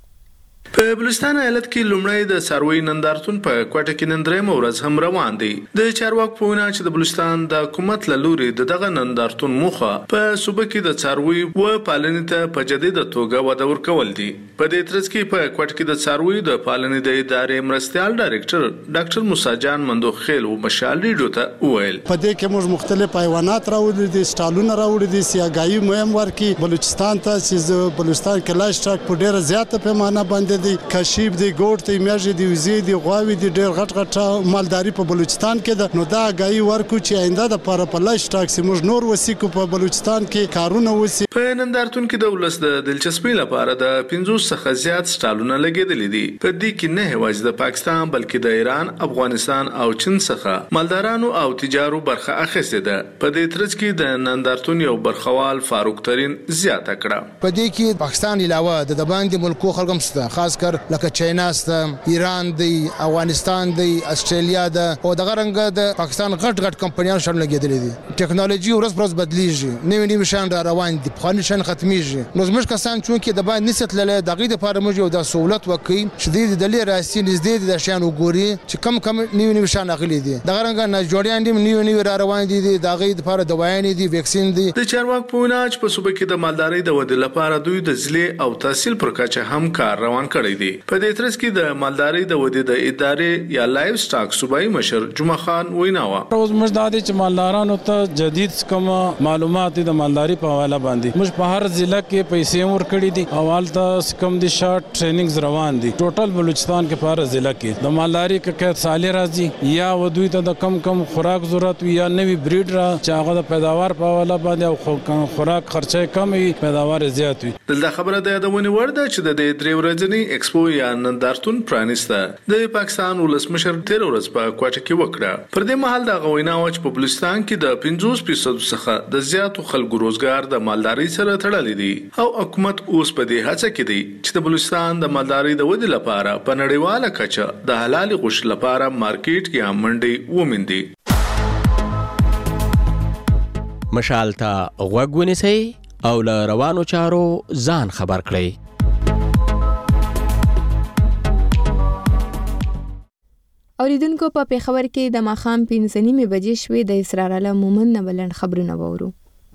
په بلوچستان ایالت کې لومړی د څاروي نندارتون په کوټه کې نن درېیمه ورځ هم روان دی. د چارواکو په وینا چې د بلوچستان د حکومت له لوري د دغه نندارتون موخه په صوبه کې د څاروي و پالنې ته په جديده توګه وده ورکول دي. په دې ترڅ کې په کوټه کې د څاروي د پالنې د ادارې مرستيال ډایریکټر ډاکټر موسی جان مندوخیل او مشال ریډیو ته وویل په دې کې موږ مختلف حیوانات راوړل دي، سټالونه راوړل دي، سیاګایي مهم ورکی بلوچستان ته چې بلوچستان کې لاش ټاک په ډیره زیاته پیمانه باندې دي. کشیب دی، ګوډ دی، میږي دی، وزې دی، غواوې دي، ډېر غټ غټ مالداري په بلوچستان کې ده. نو دا آګاهي ورکو چې آینده دپاره په لاش ټاک سي موږ نور وسیکو په بلوچستان کې کارونه وسي. په نندارتون کې د ولس د دلچسپۍ لپاره د پنځوس څخه زیات سټالونه لګېدلي دي. په دې کې نه یوازې د پاکستان بلکې د ایران، افغانستان او چین څخه مالدارانو او تجارو برخه اخیستې ده. په دې ترڅ کې د نندارتون یو برخوال فاروق ترین زیاته کړه. په دې کې پاکستان علاوه د باندې ملکو خلک هم شته، خاص کر لکه چاینا سته، ایران دی، افغانستان دی، استرالیا ده او دغه رنګ د پاکستان غټ غټ کمپنیان شامل لګېدلې دي. ټکنالوژي ورځ پر ورځ بدلیږي، نوي نوي شیان را روان دي، پخواني شیان ختمیږي. نو زموږ کسان چونکې د باندې نسیت للی د هغې دپاره موږ یو دا سهولت وکړي چې دوی د ډلې راسي نږدې دي دا شیان وګوري چې کم کم نوي نوي شیان راغلي دي. دغه رنګه ناجوړیان دي نوي نوي را روان دي، د هغې دپاره دوايانې دي، ویکسین دي. د چارواکو په وینا چې په صوبه کې د مالدارۍ د ودې لپاره دوی د ضلع او تحصیل پر کچه هم کار روان کړی دی. په دې ترڅ کې د مالدارۍ د ودې د ادارې یا لایف سټاک صوبایي مشر جمعه خان وینا وا روز موږ د دې چې مالدارانو ته جدید کوم معلومات د مالداري په حواله باندې موږ په هر ضلع کې پیسې ور کړې دي او حالت کم دي شارټ ټریننګز روان دي ټوټل بلوچستان کې پاره ضلع کې د مالداري کې سالي راځي یا ودوی ته د کم کم خوراک ضرورت وي یا نوی بریډ را چې هغه د پیداوار په حواله باندې او خوراک خرچه کم وي پیداوار زیات وي. دلته خبره د یادونه وړ ده چې د درې ورځې ایکسپو یا نندارتون پرانیسته د پاکستان ولسمشر تیر ورځ په کوټه کې وکړه. پر دې مهال د غوینا او په بلوچستان کې د پنځوس فیصد څخه د زیاتو خلکو روزګار د مالداري سره تړلې دي او حکومت اوس په دې هڅه کې دی چې د بلوچستان د مالداري د ودې لپاره په نړیواله کچه د حلال غوښې لپاره مارکیټ یا منډي ومندي. مشال ته غوږ ونیسئ او له روانو چارو ځان خبر کړئ. اوریدونکو په پیښور کې د ماښام پنځه نیمې بجې شوې د اسرار الله مومن نه بلند خبرونه وورو.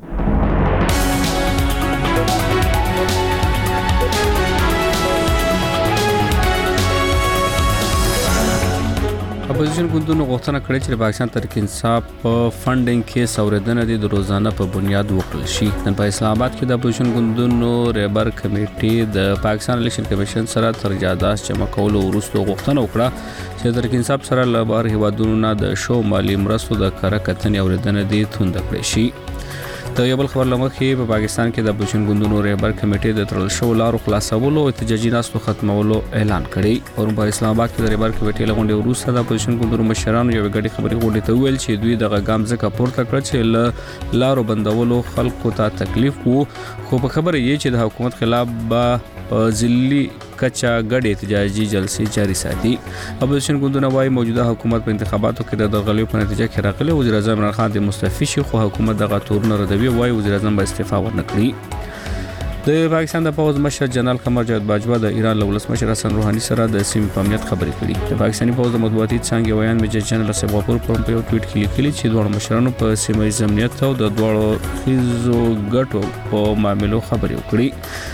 اپوزیشن ګوندونو غوښتنه کړې چې د پاکستان تحریک انصاف په فنډینګ کې سوریدنه د روزانه په بنیاد وکړل شي. نن په اسلام آباد کې د اپوزیشن ګوندونو رهبر کمیټې د پاکستان الیکشن کمیشن سره تر اجازه جمع کولو وروسته غوښتنه وکړه چې تحریک انصاف سره له بهر هیوادونو نه د شو مالی مرستو د کره کتنې اوریدنه دي توند کړې شي. د یو بل خبر لمخې په پاکستان کې د اپوزیشن ګوندونو رهبر کمیټې د ترل شو لارو خلاصولو او احتجاجي ناستو ختمولو اعلان کړی. او په اسلام آباد کې د رهبر کمیټې لغونډې وروسته د اپوزیشن ګوندونو مشرانو یو غړي خبري غونډې ته ویل چې دوی د غام ځکه پورته کړ چې له لارو بندولو خلکو ته تکلیف وو، خو په خبره یې چې د حکومت خلاف به ځلي کچا غړي احتجاجي جلسې جاري ساتي. اپوزیشن ګوندونه وايي موجوده حکومت په انتخاباتو کې د درغلیو په نتیجه کې راغلی وزیر اعظم عمران خان د مستعفي شي، خو حکومت دغه تورونه ردوي، وايي وزیر اعظم به استعفا ورنکړي. د پاکستان د پوز مشر جنرال قمر جاوید باجوا د ایران له ولسمشر حسن روحاني سره د سیمې په امنیت خبرې کړې. د پاکستاني پوز د مطبوعاتي څانګې ویان میجر جنرال سیباپور پر په یو ټویټ کې لیکلي چې دوه مشرانو په سیمه ییز امنیت او د دوه خيزو ګټو په معاملو خبرې وکړي.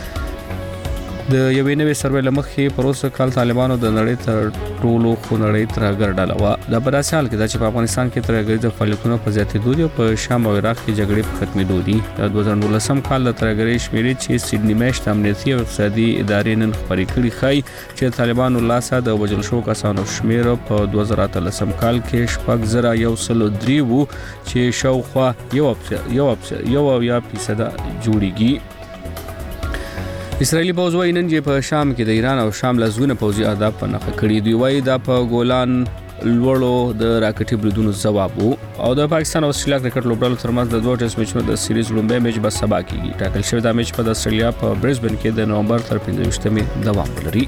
د یوې نوې سروې لمخې پروسه کال طالبانو د نړۍ تر ټولو خونړۍ ترهګر ډله وه. دا په داسې حال کې ده چې په افغانستان کې ترهګري فعالیتونه په زیاتېدو دي او په شام او عراق کې جګړې په ختمېدو دي. د دوه زره نولسم کال د ترهګرۍ شمېرې چې سیډني میشت امنیتي او اقتصادي ادارې نن خپرې کړي ښایي چې طالبانو لاسه د وژل شوو کسانو شمېر په دوه زره اتلسم کال کې شپږ زره یو سل درې وو چې شاوخوا یو یو اویا فیصده جوړیږي. اسرائیلي پوځ وايي نن چې په شام کې د ایران او شام لزونه پوځي اهداف په نښه کړي. دوی وايي دا په ګولان لوړو د راکټي بریدونو ځواب وو. او د پاکستان او استرالیا کرکټ لوبډلو ترمنځ د دوه ټیسټ میچونو د سیریز لومړی میچ به سبا کېږي. ټاکل شوی دا میچ په استرالیا په برزبن کې د نومبر تر پنځه ویشتمې دوام لري.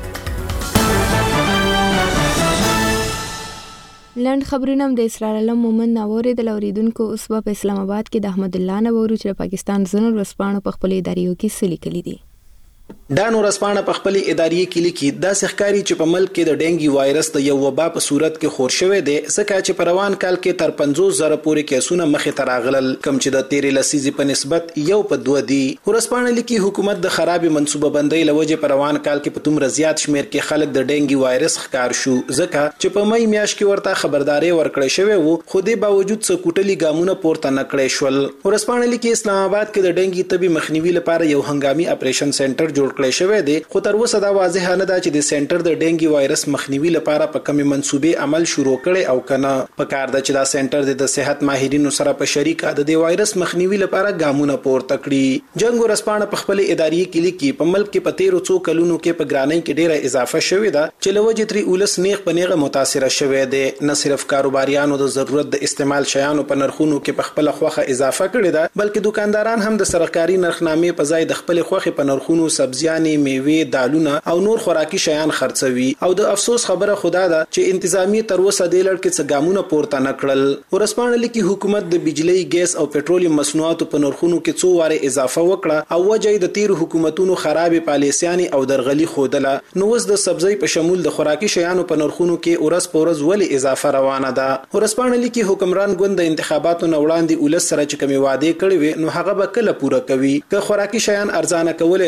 لند خبرونه د اسرار الله مومن ناوړي د اوریدونکو اوس په اسلام آباد کې د احمد الله نورو چې پاکستان زنور ورسپانو په خپل اداریو کې سلی کړي دي. دانو رسپانه په خپل ادارې کې لیکي دا سخکاری چې په ملک کې د ډینګي وایرس د یو وبا په صورت کې خور شوې ده، ځکه چې په روان کال کې تر پنځوس زره پورې کیسونه مخې ته راغلل، کم چې د تیرې لسیزې په نسبت یو په دوه دي. ورسپانه لیکي حکومت د خراب منصوبه بندۍ لوجه په روان کال کې په تومره زیات شمیر کې خلک د ډینګي وایرس ښکار شو، ځکه چې په مې میاشت کې ورته خبرداري ورکړې شوې وو، خو دې باوجود څه کوټلي ګامونه پورته نکړې شول. ورسپانه لیکي اسلام آباد کې د ډینګي طبي مخنیوي لپاره یو هنګامي اپریشن سنټر جوړ کړی شوی دی، خو تر اوسه دا واضح نه ده چې د سنټر د ډینګي وایرس مخنیوي لپاره په کومې منسوبې عمل شروع کړي او کنه. په کار ده چې دا سنټر د صحت ماهرینو سره په شریکه د دې وایرس مخنیوي لپاره ګامونه پورته کړي. جنگ ورسپانه په خپل ادارې کې لیکي په ملک کې په تیرو څو کلونو کې په ګرانۍ کې ډیره اضافه شوې ده چې لوجه تری اولس نیغ په نیغه متاثر شوې ده. نه صرف کاروباریانو د ضرورت د استعمال شیانو په نرخونو کې په خپل خوخه اضافه کړې ده، بلکې دکانداران هم د سرکاري نرخنامې په ځای د خپل خوخه په نرخونو سبزیانې، میوه، دالونه او نور خوراکي شیان خرڅوي. او د افسوس خبره خدا ده چې انتظامی تر اوسه د لړ کې څه ګامونه پورته نکړل. ورسپانه لیکي حکومت د بجلی، ګیس او پټرولیم مصنوعاتو په نرخونو کې څو واره اضافه وکړه او وجه د تیر حکومتونو خراب پالیسیاني او درغلي خودله. نو اوس د سبزی په شمول د خوراکي شیانو په نرخونو کې ورځ په ورځ ولې اضافه روانه ده. ورسپانه لیکي حکمران ګوند د انتخاباتو نه وړاندې ولس سره چې کومې وعده کړې وي نو هغه به کله پوره کوي. که خوراکي شیان ارزانه کول نشي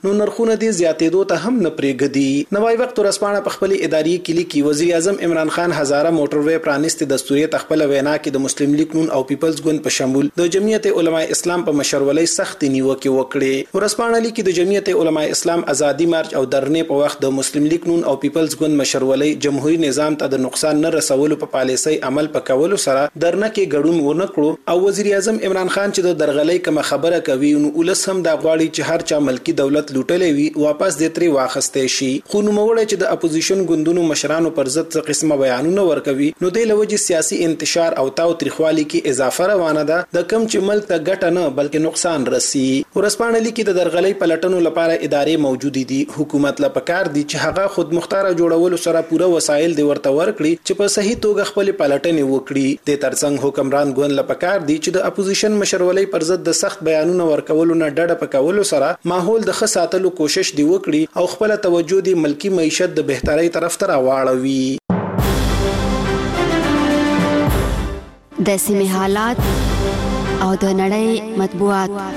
نو نرخونه دې زیاتېدو ته هم نه پرېږدي. نوای وخت ورځپاڼه په خپل اداري کلی کې وزیر اعظم عمران خان هزاره موټروي پرانیستي دستوري تخپل وینا کې د مسلم لیگ نون او پیپلز ګوند په شمول د جمعیت علماء اسلام په مشرولۍ سخت نیوکه وکړي. ورځپاڼه لیکي د جمعیت علماء اسلام ازادي مارچ او درنې په وخت د مسلم لیگ نون او پیپلز ګوند مشرولۍ جمهوریت نظام ته د نقصان نه رسولو په پالیسۍ عمل پکولو سره درنه کې ګډون ونه کړو او وزیر اعظم عمران خان چې د درغلۍ کوم خبره کوي نو ولس هم دا غواړي چې هر چا ملکی دولت لوټلې وي واپس دې ترې واخستې شي. خو نو موړ چې د اپوزیشن ګوندونو مشرانو پر ضد څه قسمه بیانونه ورکوي نو د لوجي سیاسي انتشار او تاو تریخوالي کې اضافه روانه ده د کم چې ملک ته ګټه نه بلکې نقصان رسي. ورځپاڼه لیکي د درغلۍ پلټنو لپاره ادارې موجود دي. حکومت لا پکار دي چې هغه خود مختار جوړولو سره پوره وسایل دی ورته ورکړي چې په صحیح توګه خپل پلټنې وکړي. د ترڅنګ حکمران ګوند لپاره دي چې د اپوزیشن مشرولۍ پر ضد د سخت بیانونو ورکولو نه ډډه پکولو سره ماحول د ښه ساتلو کوشش دی وکړي او خپل توجه دی ملکی معیشت د بهترۍ طرف ته راواړوي. د سیمې حالات او د نړۍ مطبوعات.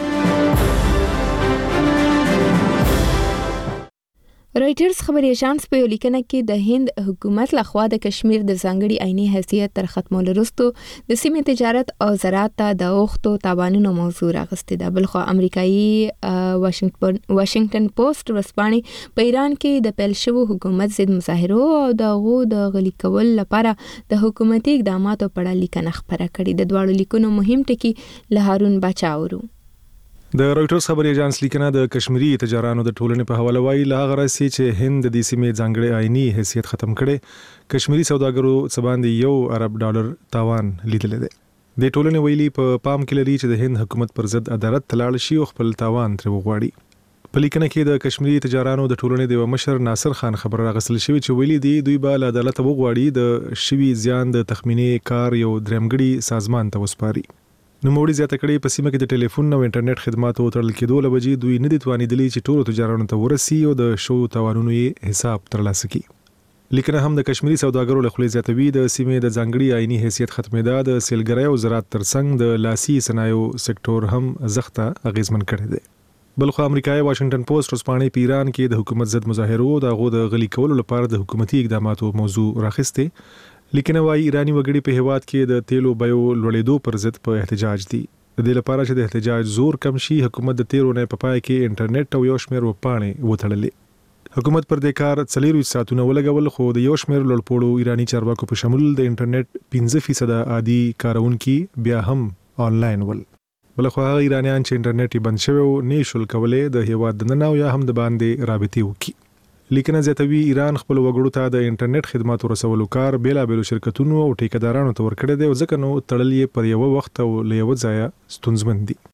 رایټرز خبري اژانس په لیکنه کې د هند حکومت لخوا د کشمیر د ځانګړي آئینی حیثیت تر ختمولو وروسته د سیمې تجارت او زراعت ته د اوښتو تاوانونو موضوع راغستې ده. بلخو امریکایي واشنگټن پوسټ ورځپاڼې په ایران کې د پیل شوو حکومت ضد مظاهرو او د غو د غلي کول لپاره د حکومتي اقداماتو په اړه لیکنه خبره کړې. د دواړو لیکونو مهم ټکي له هارون باچا اورو. د رويټرز خبري اژانس لیکنه د کشمیری تجارانو د ټولنې په حواله وایي لا غراسي چې هند د سیمې ځانګړي آئینی حیثیت ختم کړي کشمیری سوداګرو سباندې یو ارب ډالر تاوان لیدل دي. د ټولنې ویلي په پام کې لري چې د هند حکومت پر ضد عدالت تلاړ شي او خپل تاوان تر وغواړي. په لیکنه کې د کشمیری تجارانو د ټولنې د مشر ناصر خان خبر راغسل شوی چې ویلي دی دوی به عدالت وغواړي د شوی زیان د تخمینی کار یو درمګړي سازمان ته وسپاري. نو موړي زیاته کړي په سیمه کې د ټلیفون او انټرنیټ خدماتو تړل کېدو لوجي دوی نه دي توانیدلی چې ټولو تجارانو ته ورسي او د شو توانونو یې حساب ترلاسه کړي. لیکنه هم د کشمیری سوداګرو له خپل زیاتوي د سیمې د ځانګړي آئینی حیثیت ختمېدا د سیلګرۍ او زراعت ترڅنګ د لاسي صنایعو سکتور هم زخته اغیزمن کړي دي. بلخو امریکایي واشنگټن پوسټ ورځپاڼې په ایران کې د حکومت ضد مظاهرو او د غو د غلي کولو لپاره د حکومتي اقداماتو موضوع راخسته. لیکنه وايي ایرانی وګړي په هواد کې د تیلو بیو لوړېدو پر ضد په احتجاج دي. د دې لپاره چې د احتجاج زور کم شي حکومت د تیرو نه په پای کې انټرنیټ او یو شمېر وپاڼې وتړلې. حکومت پر دې کار څلور ساعتونه ولګول خو د یو شمېر لوړپوړو ایرانی چارواکو په شمول د انټرنیټ پنځه فیصد عادي کارونکي بیا هم آنلاین ول. بلخو هغه ایرانیان چې انټرنیټ بند شوی او نه شول کولای د هواد د ننناو یا هم د باندې رابطې وکړي. لیکنه زیاتوي ایران خپل وګړو ته د انټرنیټ خدماتو رسولو کار بیلا بیلو شرکتونو او ټیکدارانو ته ورکړی دی او ځکه نو تړلې پر یو وخت او له یو ځای ستونزمن دي.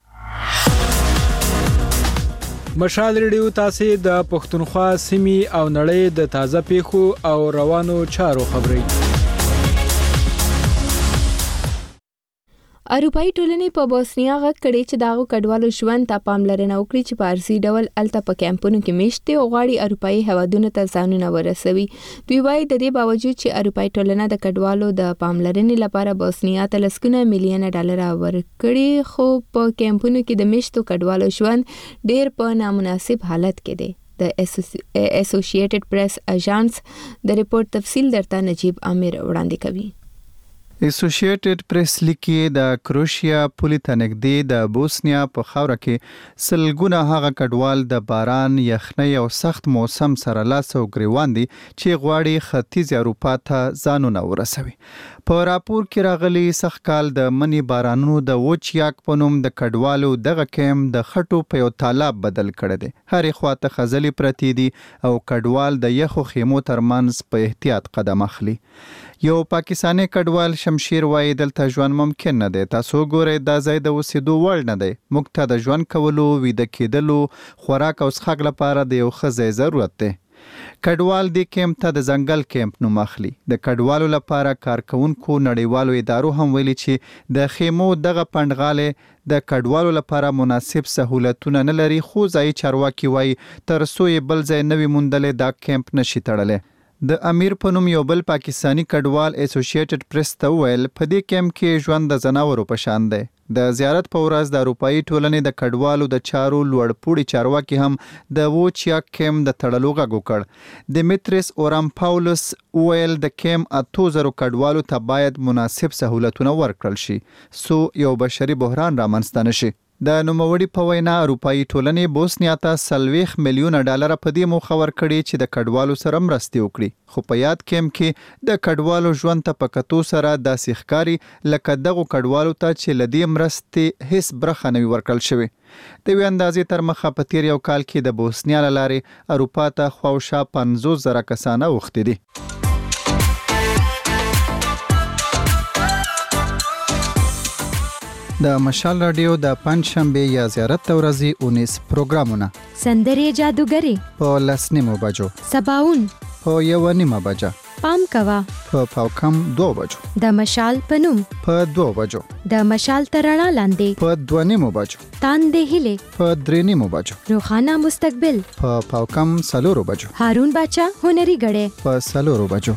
مشال ریډیو تاسو د پښتونخوا سیمې او نړۍ د تازه پیښو او روانو چارو خبري. اروپאי ټولنې په بوسنیا غږ کړي چې داغو کډوالو ژوند ته پاملرنه وکړي چې په ارزي ډول الته په کیمپونو کې میشته او غواړي اروپאי هوادونو ته ځانونه ورسوي. دوی وايي د دې باوجود چې اروپאי ټولنه د کډوالو د پاملرنې لپاره بوسنیا ته لسګونه میلیونه ډالر ورکړي خو په کیمپونو کې د میشتو کډوالو ژوند ډېر په نامناسب حالت کې دی. د اسوسییټډ پریس اژانس د ریپورت تفصیل درته نجیب عامر وړاندې کوي. اسوسییټډ پریس لیکي د کروشیا پولیټ نګدي د بوسنیا په خاوره کې سلګونه هغه کډوال د باران یخنۍ او سخت موسم سره لاس او ګریوان دي چې غواړي ختیځ اروپا ته ځانونه ورسوي. په راپور کې راغلي سخت کال د منی بارانونو د وچ یاک په نوم د کډوالو دغه کیم د خټو په یو تالاب بدل کړی دی. هرې خواته خزلې پرتی دي او کډوال د یخو خیمو ترمنځ په احتیاط قدم اخلي. یو پاکستانی کډوال شمشیر وایي دلته ژوند ممکن نه دی. تاسو ګورئ دا ځای د اوسېدو وړ نه دی. موږ ته د ژوند کولو، ویده کېدلو، خوراک او څښاک لپاره د یو ښه ځای ضرورت دی. کډوال د کیمپ ته د ځنګل کیمپ نوم اخلي. د کډوالو لپاره کارکونکو نړیوالو ادارو هم ویلي چې د خیمو دغه پنډغاله د کډوالو لپاره مناسب سہولتونه نه لري خو ځایي چارواکي وایي تر څو یې بل ځای نوي موندلې دا کیمپ نشي تړلی. د امیر په نوم یو بل پاکستانی کډوال اسوسییټډ پریس ته وویل په دې کیمپ کې ژوند د ځناورو په شان دی. د زیارت په ورځ د اروپאי ټولنې د کډوالو د چارو لوړپوړي چارواکي هم د ووچیا کیم د تړلو غږ وکړ. دیمیتریس اورامپاولوس ویل د کیم اتو زرو کډوالو ته باید مناسب سہولتونه ورکړل شي سو یو بشري بحران رامنځته نشي. د نوموړي په وینا اروپאי ټولنې بوسنیا ته سلويخ میلیون ډالر په دې موخه ورکړي چې د کډوالو سره مرستې وکړي. خو په یاد کیم کې د کډوالو ژوند ته په کتو سره داسې ښکاري لکه دغه کډوالو ته چې لدی مرستې هیڅ برخه نه ورکړل شوی. د وی اندازې تر مخه په تیر یو کال کې د بوسنیا لارې اروپا ته خواوشا پنځوس زره کسان اوښتي دي. د مشال رادیو د پنځشنبه یا زیارت ورځې اونیس پروګرامونه سندرې جادوګری په لسنیمو بجو سباون په یو نیمه بجه پام کوا په پاوکم دو بجو د مشال پنوم په دو بجو د مشال ترڼا لاندې په دو نیمو بجو تاندې هله په درې نیمو بجو روخانه مستقبل په پاوکم سلورو بجو هارون باچا هنري غړې په سلورو بجو.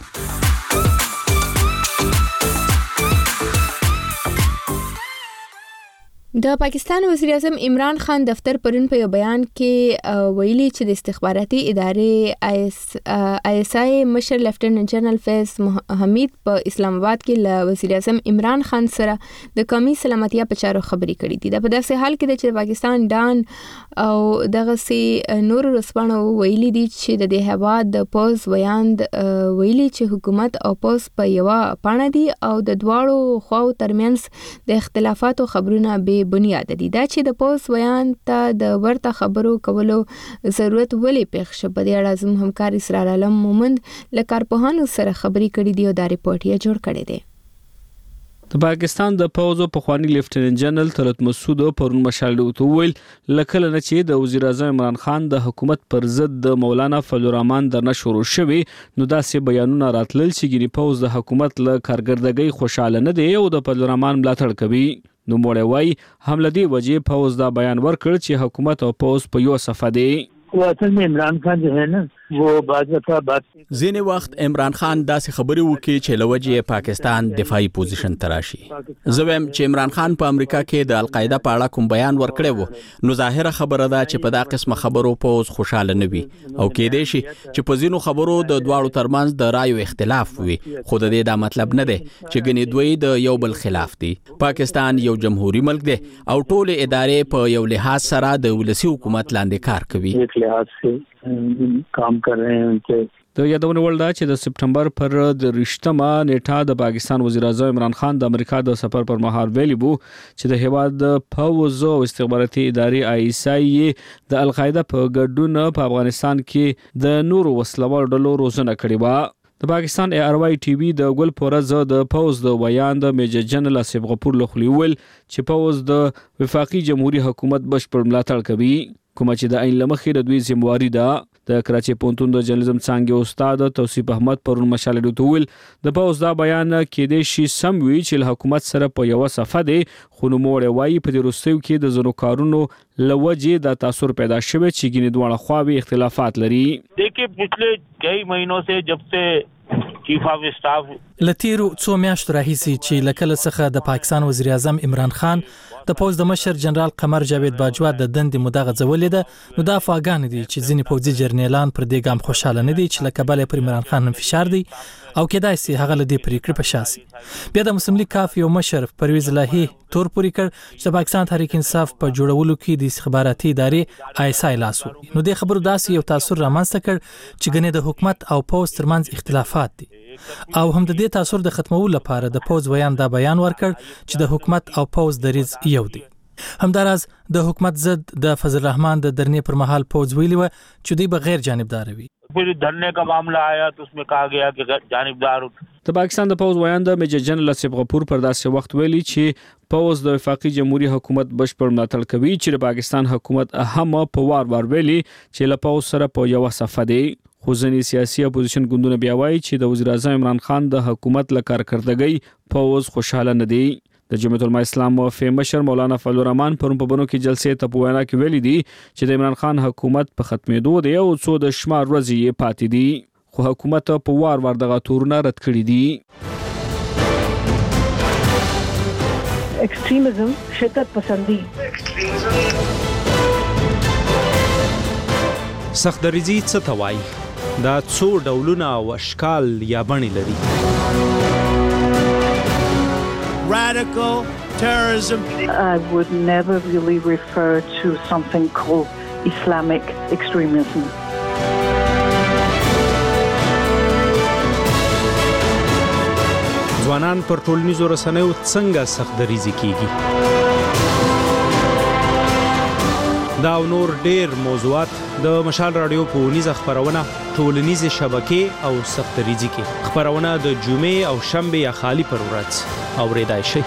د پاکستان وزیر اعظم عمران خان دفتر پرون په یو بیان کې ویلي چې د استخباراتي ادارې آی اس آی اس آی مشر لیفټیننټ جنرال فیض حمید په اسلام آباد کې له وزیر اعظم عمران خان سره د قومي سلامتیا په چارو خبرې کړې دي. دا په داسې حال کې چې پاکستان ډان او دغه سي نور رسپانو ویلي دي چې د دې هواد د پوز ویاند ویلي چې حکومت او پوز په یو پاڼه دي او د دواړو خواو ترمنځ د اختلافاتو خبرونه به بنیاد دي. دا چې د پوز ویان ته د ورته خبرو کولو ضرورت ولې پېښ شو په دې اړه زموږ همکار اسرار عالم مومند له کارپوهانو سره خبرې کړې دي او دا ریپورت یې جوړ کړی دی. د پاکستان د پوزو پخوانی لیفټیننټ جنرال طلعت مسعود پرون مشال ته ویل لکه نه چې د وزیر اعظم عمران خان د حکومت پر ضد د مولانا فضل الرحمن درنه شروع شوی نو داسې بیانونه راتلل چې ګنی پوز د حکومت له کارګردګۍ خوشاله نه دی او د فضل الرحمن ملاتړ کوي. نو موړی وای حمله دی وجې پوز دا بیان ورکړ چې حکومت او پوز په یو صفه دی. वो असल में इमरान खान जो है ना वो बात दफा बात ځینې وخت عمران خان داسې خبرې وکړي چې لوجه پاکستان دفاعي پوزیشن تراشي. زه ویم چې عمران خان په امریکا کې د القاعده په اړه کوم بیان ورکړی وو نو ظاهره خبره ده چې په دا قسمه خبرو پوز خوشاله نه وي او کېدای شي چې په ځینو خبرو د دواړو ترمنځ د رایو اختلاف وي خو د دې دا مطلب نه دی چې ګنې دوی د یو بل خلاف دي. پاکستان یو جمهوریت ملک دی او ټول ادارې په یو لحاظ سره د ولسی حکومت لاندې کار کوي. لحاظ से काम कर रहे हैं उनके د یادونه ولدا چې د سپټمبر پر د رښتما نیټه د پاکستان وزیر اعظم عمران خان د امریکا د سفر پر مهال ویلي بو چې د هیواد د پوز او استخباراتي ادارې آی اس آی د القاعده په ګډون په افغانستان کې د نورو وسلوال ډلو روزنه کړې و. د پاکستان ای آر واي ټي وي د ګل پورز د پوز د ویان د میجر جنرال اسف غفور لخلی ول چې پوز د وفاقي جمهوریت حکومت بشپړ ملاتړ کوي کوم چې د عین لمخې د دوی ذمہواری ده. د کراچي پونتون د جرنالیزم څانګې استاد توصیف احمد پرون مشال ډوتول د پوز دا بیان کې د شي سم وی چې حکومت سره په یو صفه دی خو نو موړ وای په دې روستیو کې د زنو کارونو لوجه د تاثیر پیدا شوه چې ګینه دوه خواوي اختلافات لري. देखिए पिछले कई महीनों से जब से چیف اف سٹاف لتیرو څو میاشتو راهیسي چې لکله څخه د پاکستان وزیر اعظم عمران خان د پوز د مشر جنرال قمر جاوید باجوا د دندې مدغه ځولې ده نو دا فاګان دي چې ځینې پوزي جرنیلان پر دې ګام خوشاله نه دي چې لکه بل پر عمران خان فشار دي او کېدای سي هغه لدی پریکړه په شاسي. بیا د مسلم لیگ کاف یو مشر پرویز الهی تور پوری کړ چې پاکستان تحریک انصاف په جوړولو کې د استخباراتي ادارې آی اس آی لاسو نو د خبرو داسې یو تاثیر رامنځته کړ چې ګنې د حکومت او پوز ترمنځ اختلافات دي او هم د دې تاثیر د ختمولو لپاره د پوز ویان دا بیان ورکړ چې د حکومت او پوز دریز یو دی. همداراز د حکومت ضد د فضل الرحمن د درنې پر مهال پوز ویلی و چې دوی بغیر جانبدار وي. फिर धरने का मामला आया तो उसमें कहा गया कि जानिबदार د پاکستان د پوز ویان د میجر جنرال اسف غفور پر داسې وخت ویلي چې پوز د وفاقي جمهوریت حکومت بشپړ ملاتړ کوي چې د پاکستان حکومت هم په وار وار ویلي چې له پوز سره په یو صفه دی. خو ځینې سیاسي اپوزیشن ګوندونه بیا وایي چې د وزیر اعظم عمران خان د حکومت له کارکردګۍ پوز خوشاله نه دی. د جمعیت العلماء اسلام موافق مشر مولانا فضل الرحمن پرون په بنو کې جلسې ته په وینا کې ویلي دي چې د عمران خان حکومت په ختمېدو دی او څو د شمار ورځې پاتې دي خو حکومت په وار وار دغه تورونه رد کړی دي. एक्सट्रीमिज्म शिद्दत पसंदी سختدریزي څه ته وایي دا څو ډولونه او اشکال یا بڼې لري Radical terrorism. I would never really refer to something called Islamic extremism. ځوانان پر ټولنیزو رسنیو څنګه سختدریزي کیږي دا نور ډیر موضوعات د مشال رادیو په ونیزه خبرونه ټولنیزه شبکې او سختدریزي کې خبرونه د جمعې او شنبه یا خالی پر ورځ اوریدای شي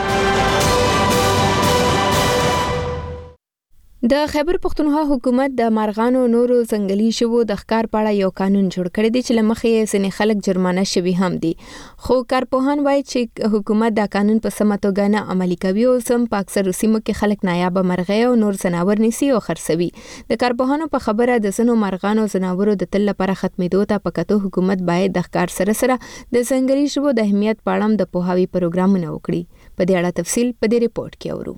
د خیبر پختونخوا حکومت د مارغانو نورو ځنګلي شوو د ښکار په اړه یو قانون جوړ کړی دی چې لمخې سنې خلک جرمانه شوي هم دي خو کارپوهان وایي چې حکومت دا قانون په سمه توګه نه عملي کوي او سم په اکثرو سیمو کې خلک نایابه مرغۍ او نور ځناور نیسي او خرڅوي د کارپوهانو په خبره د ځینو مارغانو ځناورو د تل لپاره ختمېدو ته په کتو حکومت باید د ښکار سره سره د ځنګلي شوو د اهمیت په اړه د پوهاوي پروګرامونه وکړي په دې اړه تفصیل په دې ریپورت کې اورو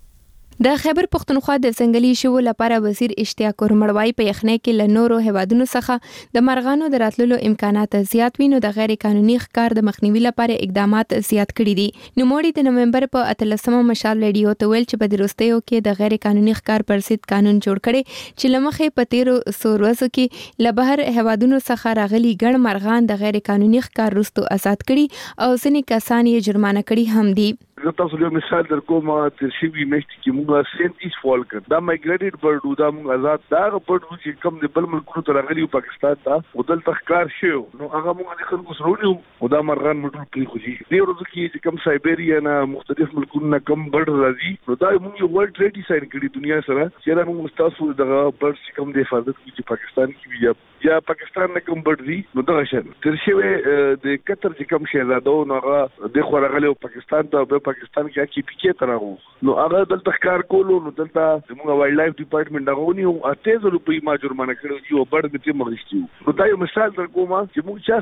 د خیبر پختونخوا د ځنګلي شوو لپاره وزیر اشتیاق ورمړوای په یخنۍ کې له نورو هیوادونو څخه د مرغانو د راتللو امکانات زیات وینو د غیر قانوني ښکار د مخنیوي لپاره اقدامات زیات کړي دي نوموړي د نومبر په اتلسمه مشال رادیو ته ویل چې په دروستیو کې د غیر قانوني ښکار پر ضد قانون جوړ کړي چې لمخې په تیرو سورځو کې له بهر هیوادونو څخه راغلي ګڼ مرغان د غیر قانوني ښکار وروسته آزاد کړي او ځینې کسان یې جرمانه کړي هم دي زه تاسو له مثال در کوم تر شي وی مشت کې موږ سینتیس فال کړ دا مایګریټډ برډ و دا موږ آزاد دا برډ چې کم د بل ملکونو ته راغلي پاکستان ته ودل تخکار شو نو هغه موږ د خلکو سره ونیو او دا مرغان موږ پری خوشي دی ورځ کې چې کم سایبریا نه مختلف ملکونو نه کم برډ راځي نو دا موږ یو ورلد ټریډ ساين کړی دنیا سره چې دا موږ تاسو دغه برډ چې کم د حفاظت کوي چې پاکستان کې وي یا پاکستان نه کوم برډ دی نو دا شان تر شوی د قطر چې کم شهزاده نو هغه د خورغلو پاکستان ته په پاکستان کې کی پی کې تراغو نو هغه دلته ښکار کولو نو دلته موږ وایلډ لایف ډپارټمنټ دغه ونیو اته زره په ما جرمانه کړو یو برډ د تیم مغشتي نو دا یو مثال در کوم چې موږ چا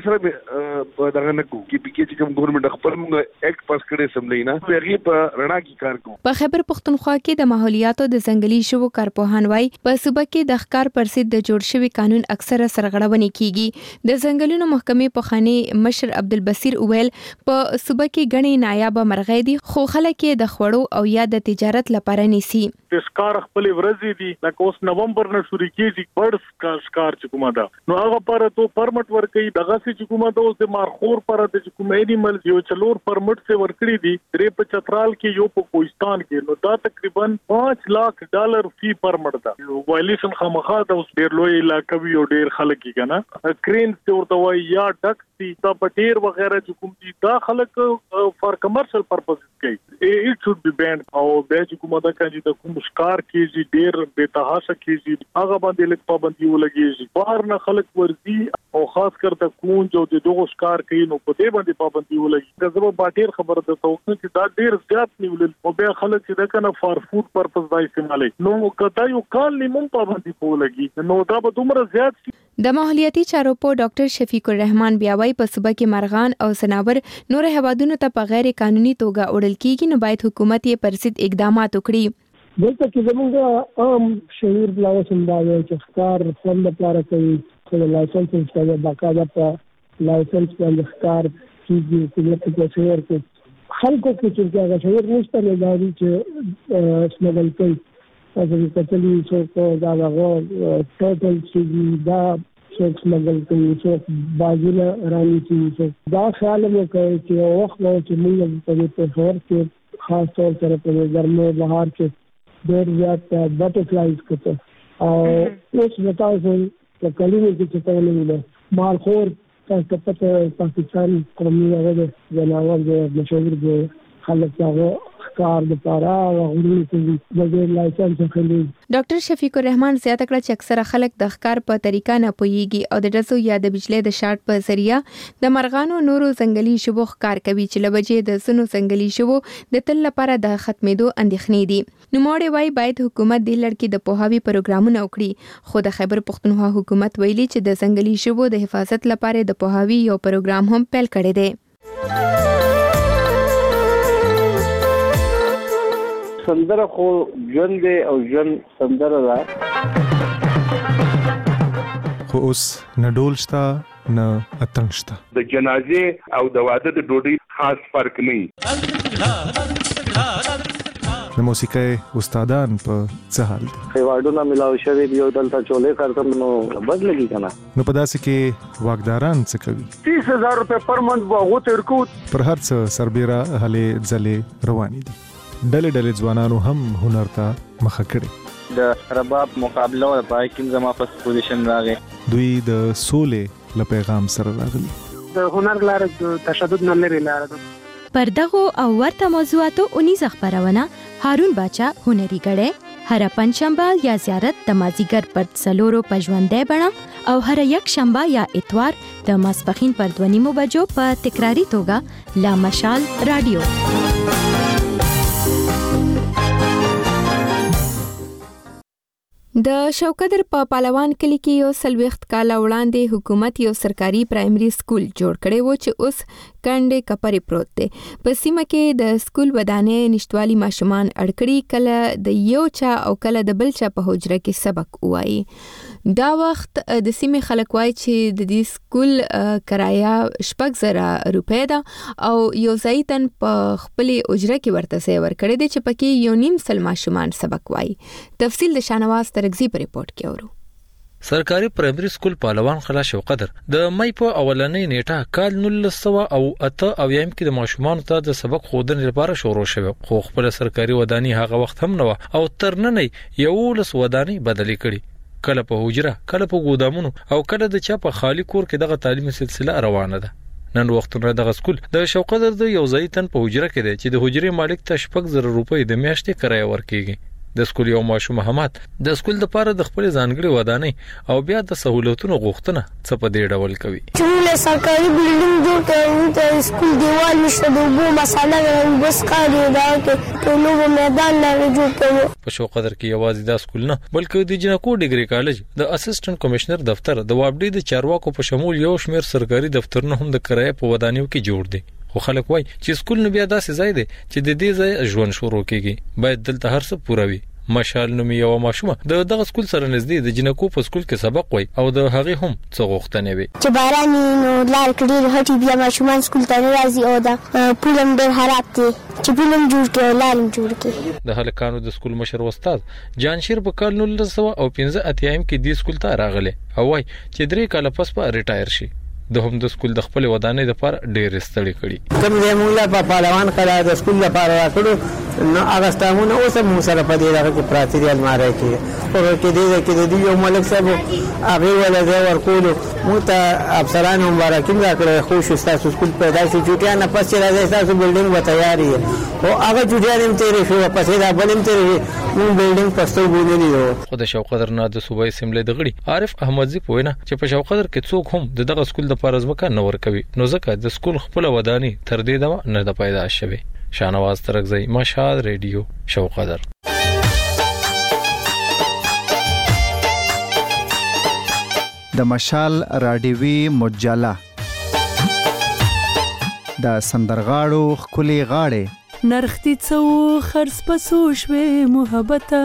سره دغه نه کوو کی پی کې چې کوم ګورنمنت خپل موږ اکټ پاس کړی سملینا هغه په رڼا کې کار کوو په خیبر پختونخوا کې د ماحولیاتو د ځنګلي شوو کارپوهان وای په صوبه کې د ښکار پر ضد د جوړ شوی قانون اکثره سرغړونې کیږي د ځنګلونو محکمې په خاني مشر عبدالبصیر اویل په صوبه کې غني نایابه مرغۍ دي خو خلک یې د خوړو او یا د تجارت لپاره نیسي د ښکار خپل ورځې دي لکه اوس نومبر نه شروع کیږي برډ ښکار چې کومه ده نو هغه پر ته پرمټ ورکړي دغه چې کومه ده اوس د مارخور پر د کوم انیمل یو چلور پرمټ څخه ورکړي دي درې په چترال کې یو په کوهستان کې نو دا تقریبا پانچ لک ډالر فی پرمټ ده وایلیشن خامخا د اوس ډیر لوی علاقې یو ډیر خلک کې کنه کرین څه ورته وای یا ډک دي دا پټیر وغیرہ چې کوم دي دا خلک فار کمرشل پرپز کوي اټ شود بی بینډ او به چې کومه دا کوي د کوم ښکار کیږي ډیر به تحاسه کیږي هغه باندې لیک پابندي ولګیږي بهر نه خلک ورزي او خاص کر د کون جو د دوه ښکار کوي نو په دې باندې پابندي ولګي زما باټیر خبره ده توګه چې دا ډیر زیات نیول او به خلک چې دا کنه فار فود پرپز دا استعمالي نو کدا یو کال نیمم پابندي ولګي نو دا به دومره زیات د ماحولیاتي چارو په ډاکټر شفیق الرحمن بیاوی په صوبه کې مرغان او سناور نور هیوادونو ته په غیر قانوني توګه وړل کیږي نو باید حکومت یې پر ضد اقدامات وکړي دلته کې زموږ عام شعور بلاو سمداوي چې ښکار فن لپاره کوي چې لایسنس څخه باقاعده په لایسنس باندې ښکار کیږي چې په شعور کې خلکو کې چې هغه شعور نشته نه لري چې سمګل کوي تاسو کتلی څو دا هغه ټوټل چې دا څوک سمګل کوي څوک بازونه رانی چې دا خیال مو کوي چې وخت نو چې موږ په دې په فور کې خاص طور سره په ګرمو بهار کې ډېر زیات بټرفلایز کوي او اوس تاسو په کلیو کې چې تاسو نه مارخور تاسو په پاکستان قومي هغه جناور د مشاور د خلک هغه کار د پاره او غوړي کې د دې لایسنس خلک ډاکټر شفیق الرحمن زیاته کړه چې اکثره خلک د ښکار په طریقه نه پوهیږي او د ډزو یا د بجلی د شارټ په ذریعہ د مرغانو نورو ځنګلي شوو ښکار کوي چې لوجه د سونو ځنګلي شوو د تل لپاره د ختمېدو اندېښنې دي نو موړې وای باید حکومت د لړکی د پوهاوی پروګرامونه وکړي خو د خیبر پختونخوا حکومت ویلي چې د ځنګلي شوو د حفاظت لپاره د پوهاوی یو پروګرام هم پیل کړی دی سندره خو ژوند دی او ژوند سندره ده. خو اوس نه ډول شته نه اتڼ شته. د جنازې او د واده د ډوډۍ خاص فرق نه وي. د موسیقۍ استادان په څه حال دي؟ ایوارډونه ملاو شوي دي او دلته چولې کارتم نو بد لګي کنه. نو په داسې کې واګداران څه کوي؟ تیس هزار روپے پر منت واغو تیر کو. پر هر څه سربېره هلې ځلې روانې دي. ډلې ډلې ځوانانو هم هنر ته مخه کړې. د رباب مقابله او پای کې زما په پوزیشن راغی. دوی د سولې له پیغام سره راغلي. د هنر لاره د تشدد نه لري لاره ده. پر دغه او ورته موضوعاتو اونیز خبرونه هارون باچا هنري غړې هر پنځشنبه یا زیارت د مازیګر پر څلورو پژوندې بڼه او هر یک شنبه یا اتوار د ماسپخین پر دوه نیمو بجو په تکراری توګه لا مشال رادیو. د شوکدر په پالوان کلی کې یو سلويخت کال وړاندې حکومت یو سرکاري پرایمري سکول جوړ کړی و چې اوس کندې کپري پروت دی. په سیمه کې د سکول ودانې نشټوالي ماشومان اړکړي کله د یو چا او کله د بل چا په حجره کې سبق وایي. دا وخت د سیمې خلک وایي چې د دې سکول کرایه شپږ زره روپۍ ده او یو ځایتن په خپلې حجره کې ورته ځای ورکړی دی چې پکې یو نیم سل ماشومان سبق وایي. تفصیل د شانواز ترغزی په ریپورت کې اورو. سرکاري پرایمري سکول پالوان خلا شوقدر د مې په اولنۍ نیټه کال نولس سوه او اته اویایم کې د ماشومان ته د سبق خودنې لپاره شروع شوه. خو خپل سرکاري ودانی هغه وخت هم نه او تر نن یو لس ودانی بدلی کړي. کله په حجره کله په ګودامونو او کله د چا په خالی کور کې دغه تعلیمي سلسله روانه ده. نن وختونه دغه سکول د شوقدر د یو ځایتن په حجره کې دی چې د حجرې مالک ته شپږ زره روپۍ د میاشتې کرایه ورکیږي. د سکول یو ماشوم محمد د سکول د پاره د خپل ځانګړي ودانۍ او بیا د سہولتونو غوښتنه څه په دې ډول کوي. ټول سرکاري بلډینګ جوړ کړو ته سکول دیوال نشته د وبو مساله بس کاری دا کې ټولو میدان لري جوړ کړو. په شوقدر کې یوازې دا سکول نه بلکې د جنکو ډیګري کالج د اسسټنټ کمشنر دفتر د وابډي د چارواکو په شمول یو شمېر سرکاري دفترونه هم د کرایه په ودانیو کې جوړ دي. خو خلک وای چې سکول نه بیا داسې ځای دی چې د دې ځای ژوند شروع کیږي باید دلته هر څه پوره وي. مشال نومي یو ماشومه د دغه سکول سره نږدې د جنکو په سکول کې سبق وای او د هغه هم څه غوښتنه وي چې باران نو لار کړي هټي بیا ماشومان سکول ته راځي او دا پولم ډېر خراب دي چې پولم جوړ کړي لارم جوړ کړي. د هلکانو د سکول مشر استاد جانشیر په کال نولس سوه او پنځه اتیا کې د سکول ته راغله او وای چې درې کال پس په ریټایر شي. د هم د سکول د خپل ودانۍ د پر ډېر ستړي کړي. کوم دې مولا په پهلوان کړه د سکول لپاره راکړو نو هغه ستامونه اوس هم سره په دې راغلي کې پراتی دی الماره کې او کې دې کې دې یو ملک صاحب هغه ولا دا ورکول مو ته افسران مبارکین راکړه خو شو تاسو سکول پیدا شي چټیا نه پس راځي تاسو بلډینګ و تیاری او هغه چټیا هم تیرې شو پس دا بلم تیرې مو بلډینګ پستو بولې دی. خو د شوقدر نه د صوبای سیملې د غړي عارف احمدزي پوینه چې په شوقدر کې څوک هم دغه سکول د پرزمکه نه ور کوي نو ځکه د سکول خپل ودانی تر دې دمه نه د پیدا شوی. شانواز ترغزی مشال ریډیو شوقدر. د مشال رادیوي مجله د سندرغاړو خولي غاړې نرختی څو خرڅ پسو شوي محبته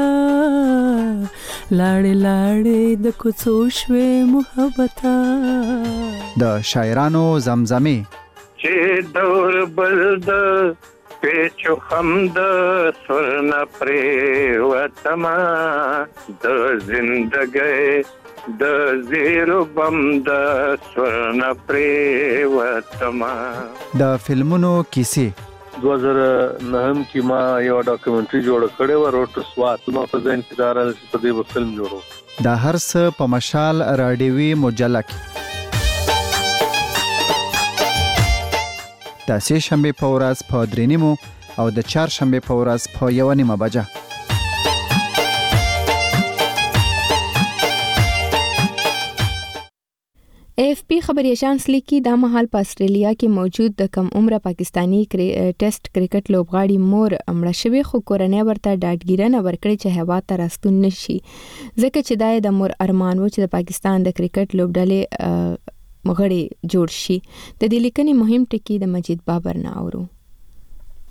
لاړې لاړې د کوڅو شوي محبته د شاعرانو زمزمه چې دور بلد پیچو خمد سرنا پری وتما د زندګۍ د زیرو بم د سرنا پری وتما. د فلمونو کیسې دو هزار نهم کې ما یو ډاکومنټري جوړ کړې و روټ سوات نو په ځین کې دارل په دې فلم جوړو. د هر څه په مشال رادیوي مجله کې د سه شنبه په ورځ په درې نیمو او د چهار شنبه په ورځ په یو نیمه بجه. اف پی خبري اژانس لیکي دا مهال په استرالیا کې موجود د کم عمره پاکستانی ټیسټ کرکټ لوبغاړي مور امړه شوی خو کورنۍ ورته ډاډګیرنه ورکړي چې هوا ته راستون نشي ځکه چې دا د مور ارمان و چې د پاکستان د کرکټ لوبډلې مغړي جوړ شي. د دې لیکنې مهم ټکی د مجید بابر نه اورو.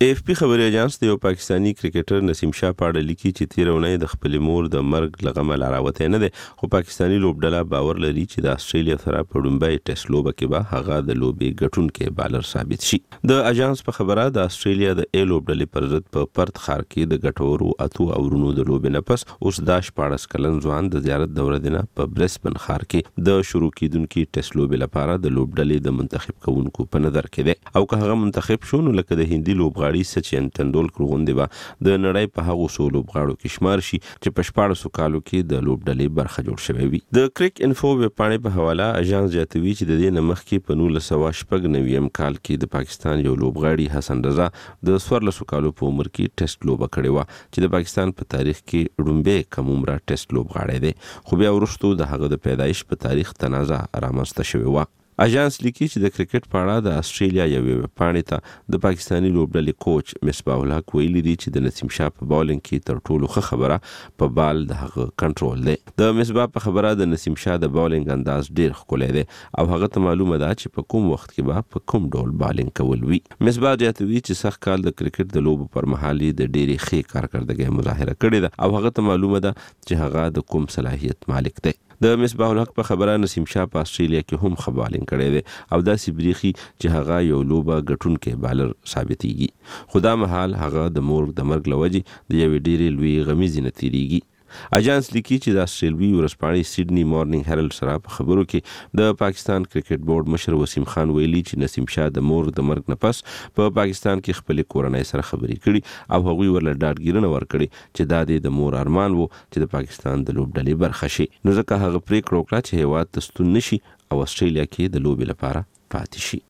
اف پی خبري اژانس د یو پاکستانی کرکټر نسیم شاه پاړه لیکي چې تیرونه د خپل مور د مرګ لغمه لاراوته نه ده، خو پاکستانی لوبډله باور لري چې د استرالیا سره په ډومبای ټیسټ لوبه کې به هغه د لوبي ګټونکو بالر ثابت شي. د اژانس په خبره د استرالیا د ای لوبډلې پر ضد په پرت ښار کې د ګټورو اتو اورونو د لوبې نه پس اوس د شپاړس کلن ځوان د زیارت دوره دینه په برسبن ښار کې د شروع کیدونکو ټیسټ لوبې لپاره د لوبډلې د منتخب کوونکو په نظر کې ده، او که هغه منتخب شو نو لکه د هندي لوبغاړي سچن تندولکر غوندې به د نړۍ په هغو څو لوبغاړو کې شمار شي چې په شپاړسو کالو کې د لوبډلې برخه جوړ شوی وي. د کریک انفو ویبپاڼې په حواله اژانس زیاتوي چې د دې نه مخکې په نولس سوه شپږ نوي کال کې د پاکستان یو لوبغاړي حسن رضا د څوارلسو کالو په عمر کې ټیسټ لوبه کړې وه چې د پاکستان په تاریخ کې ډومبی کم عمره ټیسټ لوبغاړی دی، خو بیا وروسته د هغه د پیدایش په تاریخ تنازع رامنځته شوې وه. اژانس لیکي چې د کرکټ په اړه د استرالیا یو ویبپاڼې ته د پاکستانی لوبډلې کوچ مصباح الحق ویلي دی چې د نسیم شاه په باولینګ کې تر ټولو ښه خبره په بال د هغه کنټرول دی. د مصباح په خبره د نسیم شاه د باولینګ انداز ډیر ښکلی دی او هغه ته معلومه ده چې په کوم وخت کې به په کوم ډول بالینګ کول وي. مصباح زیاتوي چې سخت کال د کرکټ د لوبو پر مهال د ډېرې ښې کارکردګۍ مظاهره کړې ده او هغه ته معلومه ده چې هغه د کوم صلاحیت مالک دی. د مصباح الحق په خبره نسیم شاه په استرالیا کې هم ښه بالینګ کړی دی او داسې بریخي چې هغه یو لوبه ګټونکی بالر ثابتېږي، خو دا مهال هغه د مور د مرګ له وجې د یوې ډېرې لویې غمیزې نه تېرېږي. اژانس لیکي چې د استرالوي ورځپاڼې سیډني مارنینګ هیرالډ سره په خبرو کې د پاکستان کرکټ بورډ مشر وسیم خان ویلي چې نسیم شاه د مور د مرګ نه پس په پاکستان کې خپل کورنۍ سره خبرې کړي او هغوی ورله ډاډګیرنه ورکړي چې دا د مور ارمان وو چې د پاکستان د لوبډلې برخه شي، نو ځکه هغه پریکړه وکړه چې هیواد ته ستون نشي او استرالیا کې د لوبې لپاره پاتې شي.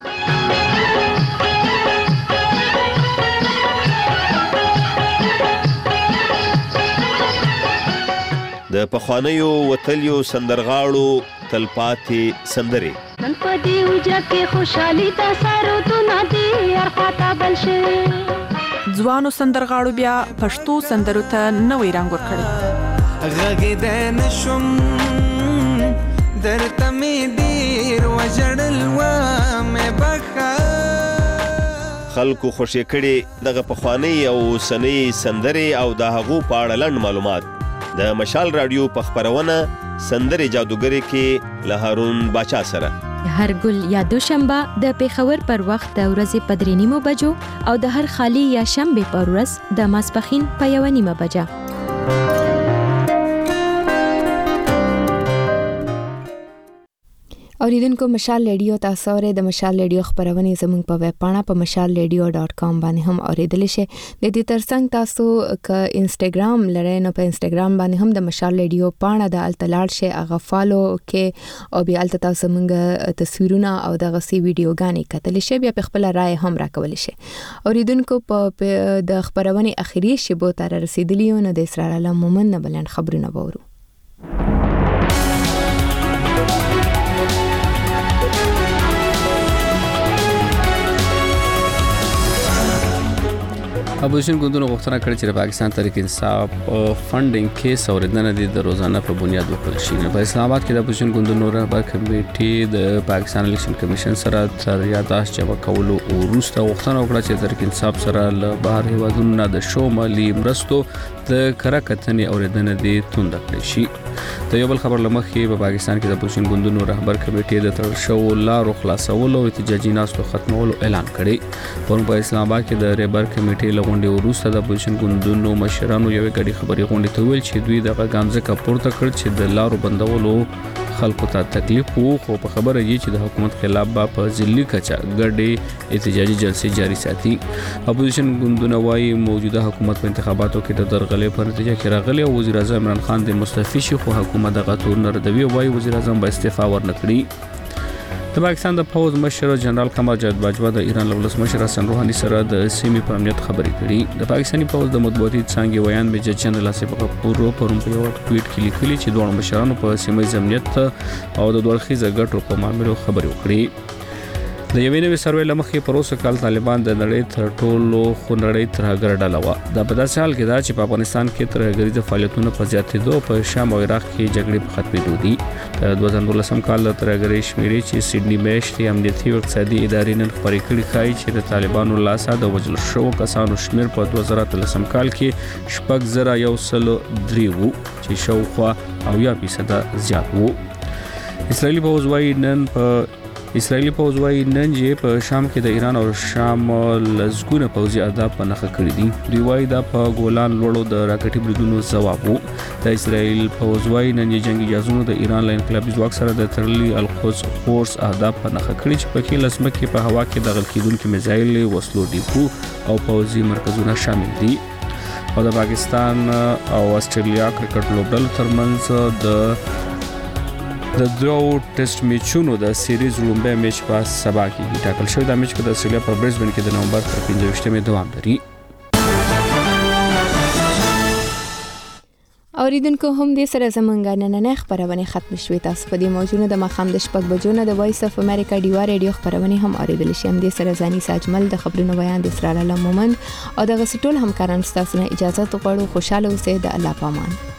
د پخوانیو وتلیو سندرغاړو تلپاتې سندرې نن په دې وجه کې خوشحالي د سرودونه دي ارخواته بل شي. ځوانو سندرغاړو بیا پښتو سندرو ته نوې رنګ ورکړی. غږېدی نشم درته مې ډېر وژړل ومې بخښه. خلکو خوشې کړي دغه پخوانۍ او اوسنۍ سندرې او د هغو په اړه لنډ معلومات د مشال رادیو په خپرونه سندرې جادوګرې کې له هارون باچا سره هر ګل یا دوشنبه د پیښور پر وخت د ورځې په درې نیمو بجو او د هر خالی یا شنبه پر ورځ د ماسپښین په یوه نیمه بجه. اوریدونکو مشال ریډیو تاسو اورئ د مشال ریډیو خبرونه زموږ په ویب پاڼه په مشال ریډیو ډاٹ کام باندې هم اوریدل شي. د دې ترڅنګ تاسو ک انستګرام لرئ نو په انستګرام باندې هم د مشال ریډیو پاڼه د التلاړ شي هغه فالو کې او بیا الته تاسو موږ تصویرونه او دغه سی ویډیوګانې کتل شي، بیا په خپل رائے هم راکول شي. اوریدونکو په د خبرونه اخیری شبو تر رسیدلی نو د اسرار علم مومن نه بلند خبرونه وورو. اپوزیشن ګوندونو غوښتنه کړې چې د پاکستان تحریک انصاف فنډینګ کیس اوریدنه د روزانه په بنیاد وکړل شي. په اسلام آباد کې د اپوزیشن ګوندونو رهبر کمیټې د پاکستان الیکشن کمیشن سره تر یاداشت جمع کولو وروسته غوښتنه وکړه چې تحریک انصاف سره له بهر هیوادونو د شمالي مرستو د کره کتنې اوریدنه د توند کړی شي. د یو بل خبر لمخې په پاکستان کې د اپوزیشن ګوندونو رهبر کمیټې د تړل شوو لارو خلاصولو او احتجاجي ناستو ختمولو اعلان کړی. پرون په اسلام آباد کې د رهبر کمیټې غونډې وروسته د اپوزیشن ګوندونو مشرانو یو غړي خبري غونډې ته ویل چې دوی دغه ګامځکه پورته کړ چې د لارو بندولو خلکو ته تکلیف وو، خو په خبره یې چې د حکومت خلاف به په ځلي کچه ګډې احتجاجي جلسې جاري ساتي. اپوزیشن ګوندونه وايي موجوده حکومت په انتخاباتو کې د درغلې په نتیجه کې راغلی او وزیر اعظم عمران خان د مستعفي شي، خو حکومت دغه تور نه ردوي او وايي وزیر اعظم به استعفا ورنکړي. د پاکستان د پوز مشر جنرال قمر جاوید باجوا د ایران له ولسمشر حسن روحاني سره د سیمې په امنیت خبرې کړې. د پاکستاني پوز د مطبوعاتي څانګې ویان میجر جنرال آصف غفور پرون په یو ټویټ کې لیکلي چې دوه مشرانو په سیمې امنیت او د دوه خیزه ګټو په معاملو خبرې وکړې. د یوې نوې سروې لمخې پر اوسه کال طالبان د نړۍ تر ټولو خونړۍ ترهګر ډله وه. دا په داسې حال کې ده چې په افغانستان کې ترهګریز فعالیتونه په زیاتېدو په شام او عراق کې جګړې په ختمېدو دي. د دوه زره دولسم کال د ترهګرۍ شمیرې چې سیډني میاشتې امنیتي او اقتصادي ادارې نن خپرې کړي ښایي چې د طالبانو لاسه د وژل شوو کسانو شمیر په دوه زره اتلسم کال کې شپږ زره یو سل درې وو چې شاوخوا اویا فیصده زیات وو. اسرائیلي پوځ وایي نن په اسرائیلي پوځ وایي نن چې په شام کې د ایران او شام لزګونه پوځي اهداف په نښه کړي دي. دوی وایي دا په ګولان لوړو د راکټي بریدونو ځواب وو. د اسرائیل پوځ وایي نن چې جنگي جهازونو د ایران له انقلابي ځواک سره د تړلي القدس فورس اهداف په نښه کړي چې پکې لسمکې په هوا کې دغل کېدونکي میزایل، وسلو ډیپو او پوځي مرکزونه شامل دي. او د پاکستان او استرالیا کرکټ لوبډلو ترمنځ د د دوه ټیسټ میچونو د سیریز لومړی میچ په سبا کې ټاکل شوی. دا میچ د استرالیا په برزبن کې د نومبر پر پنځه ویشتمې دوام لري. اوریدونکو هم دې سره زمونږ نننۍ خبرونه ختم شوې. تاسو په دې موضوع د مخام د شپږ بجو نه د وایس اف امریکا ډیوا ریډیو خبرونه هم اوریدل شي. هم دې سره ځاني ساجمل د خبرونو بیان د اسرار الله مومند او د غسټول همکارانو تاسو نه اجازه غواړو. خوشاله اوسئ. د الله پامان.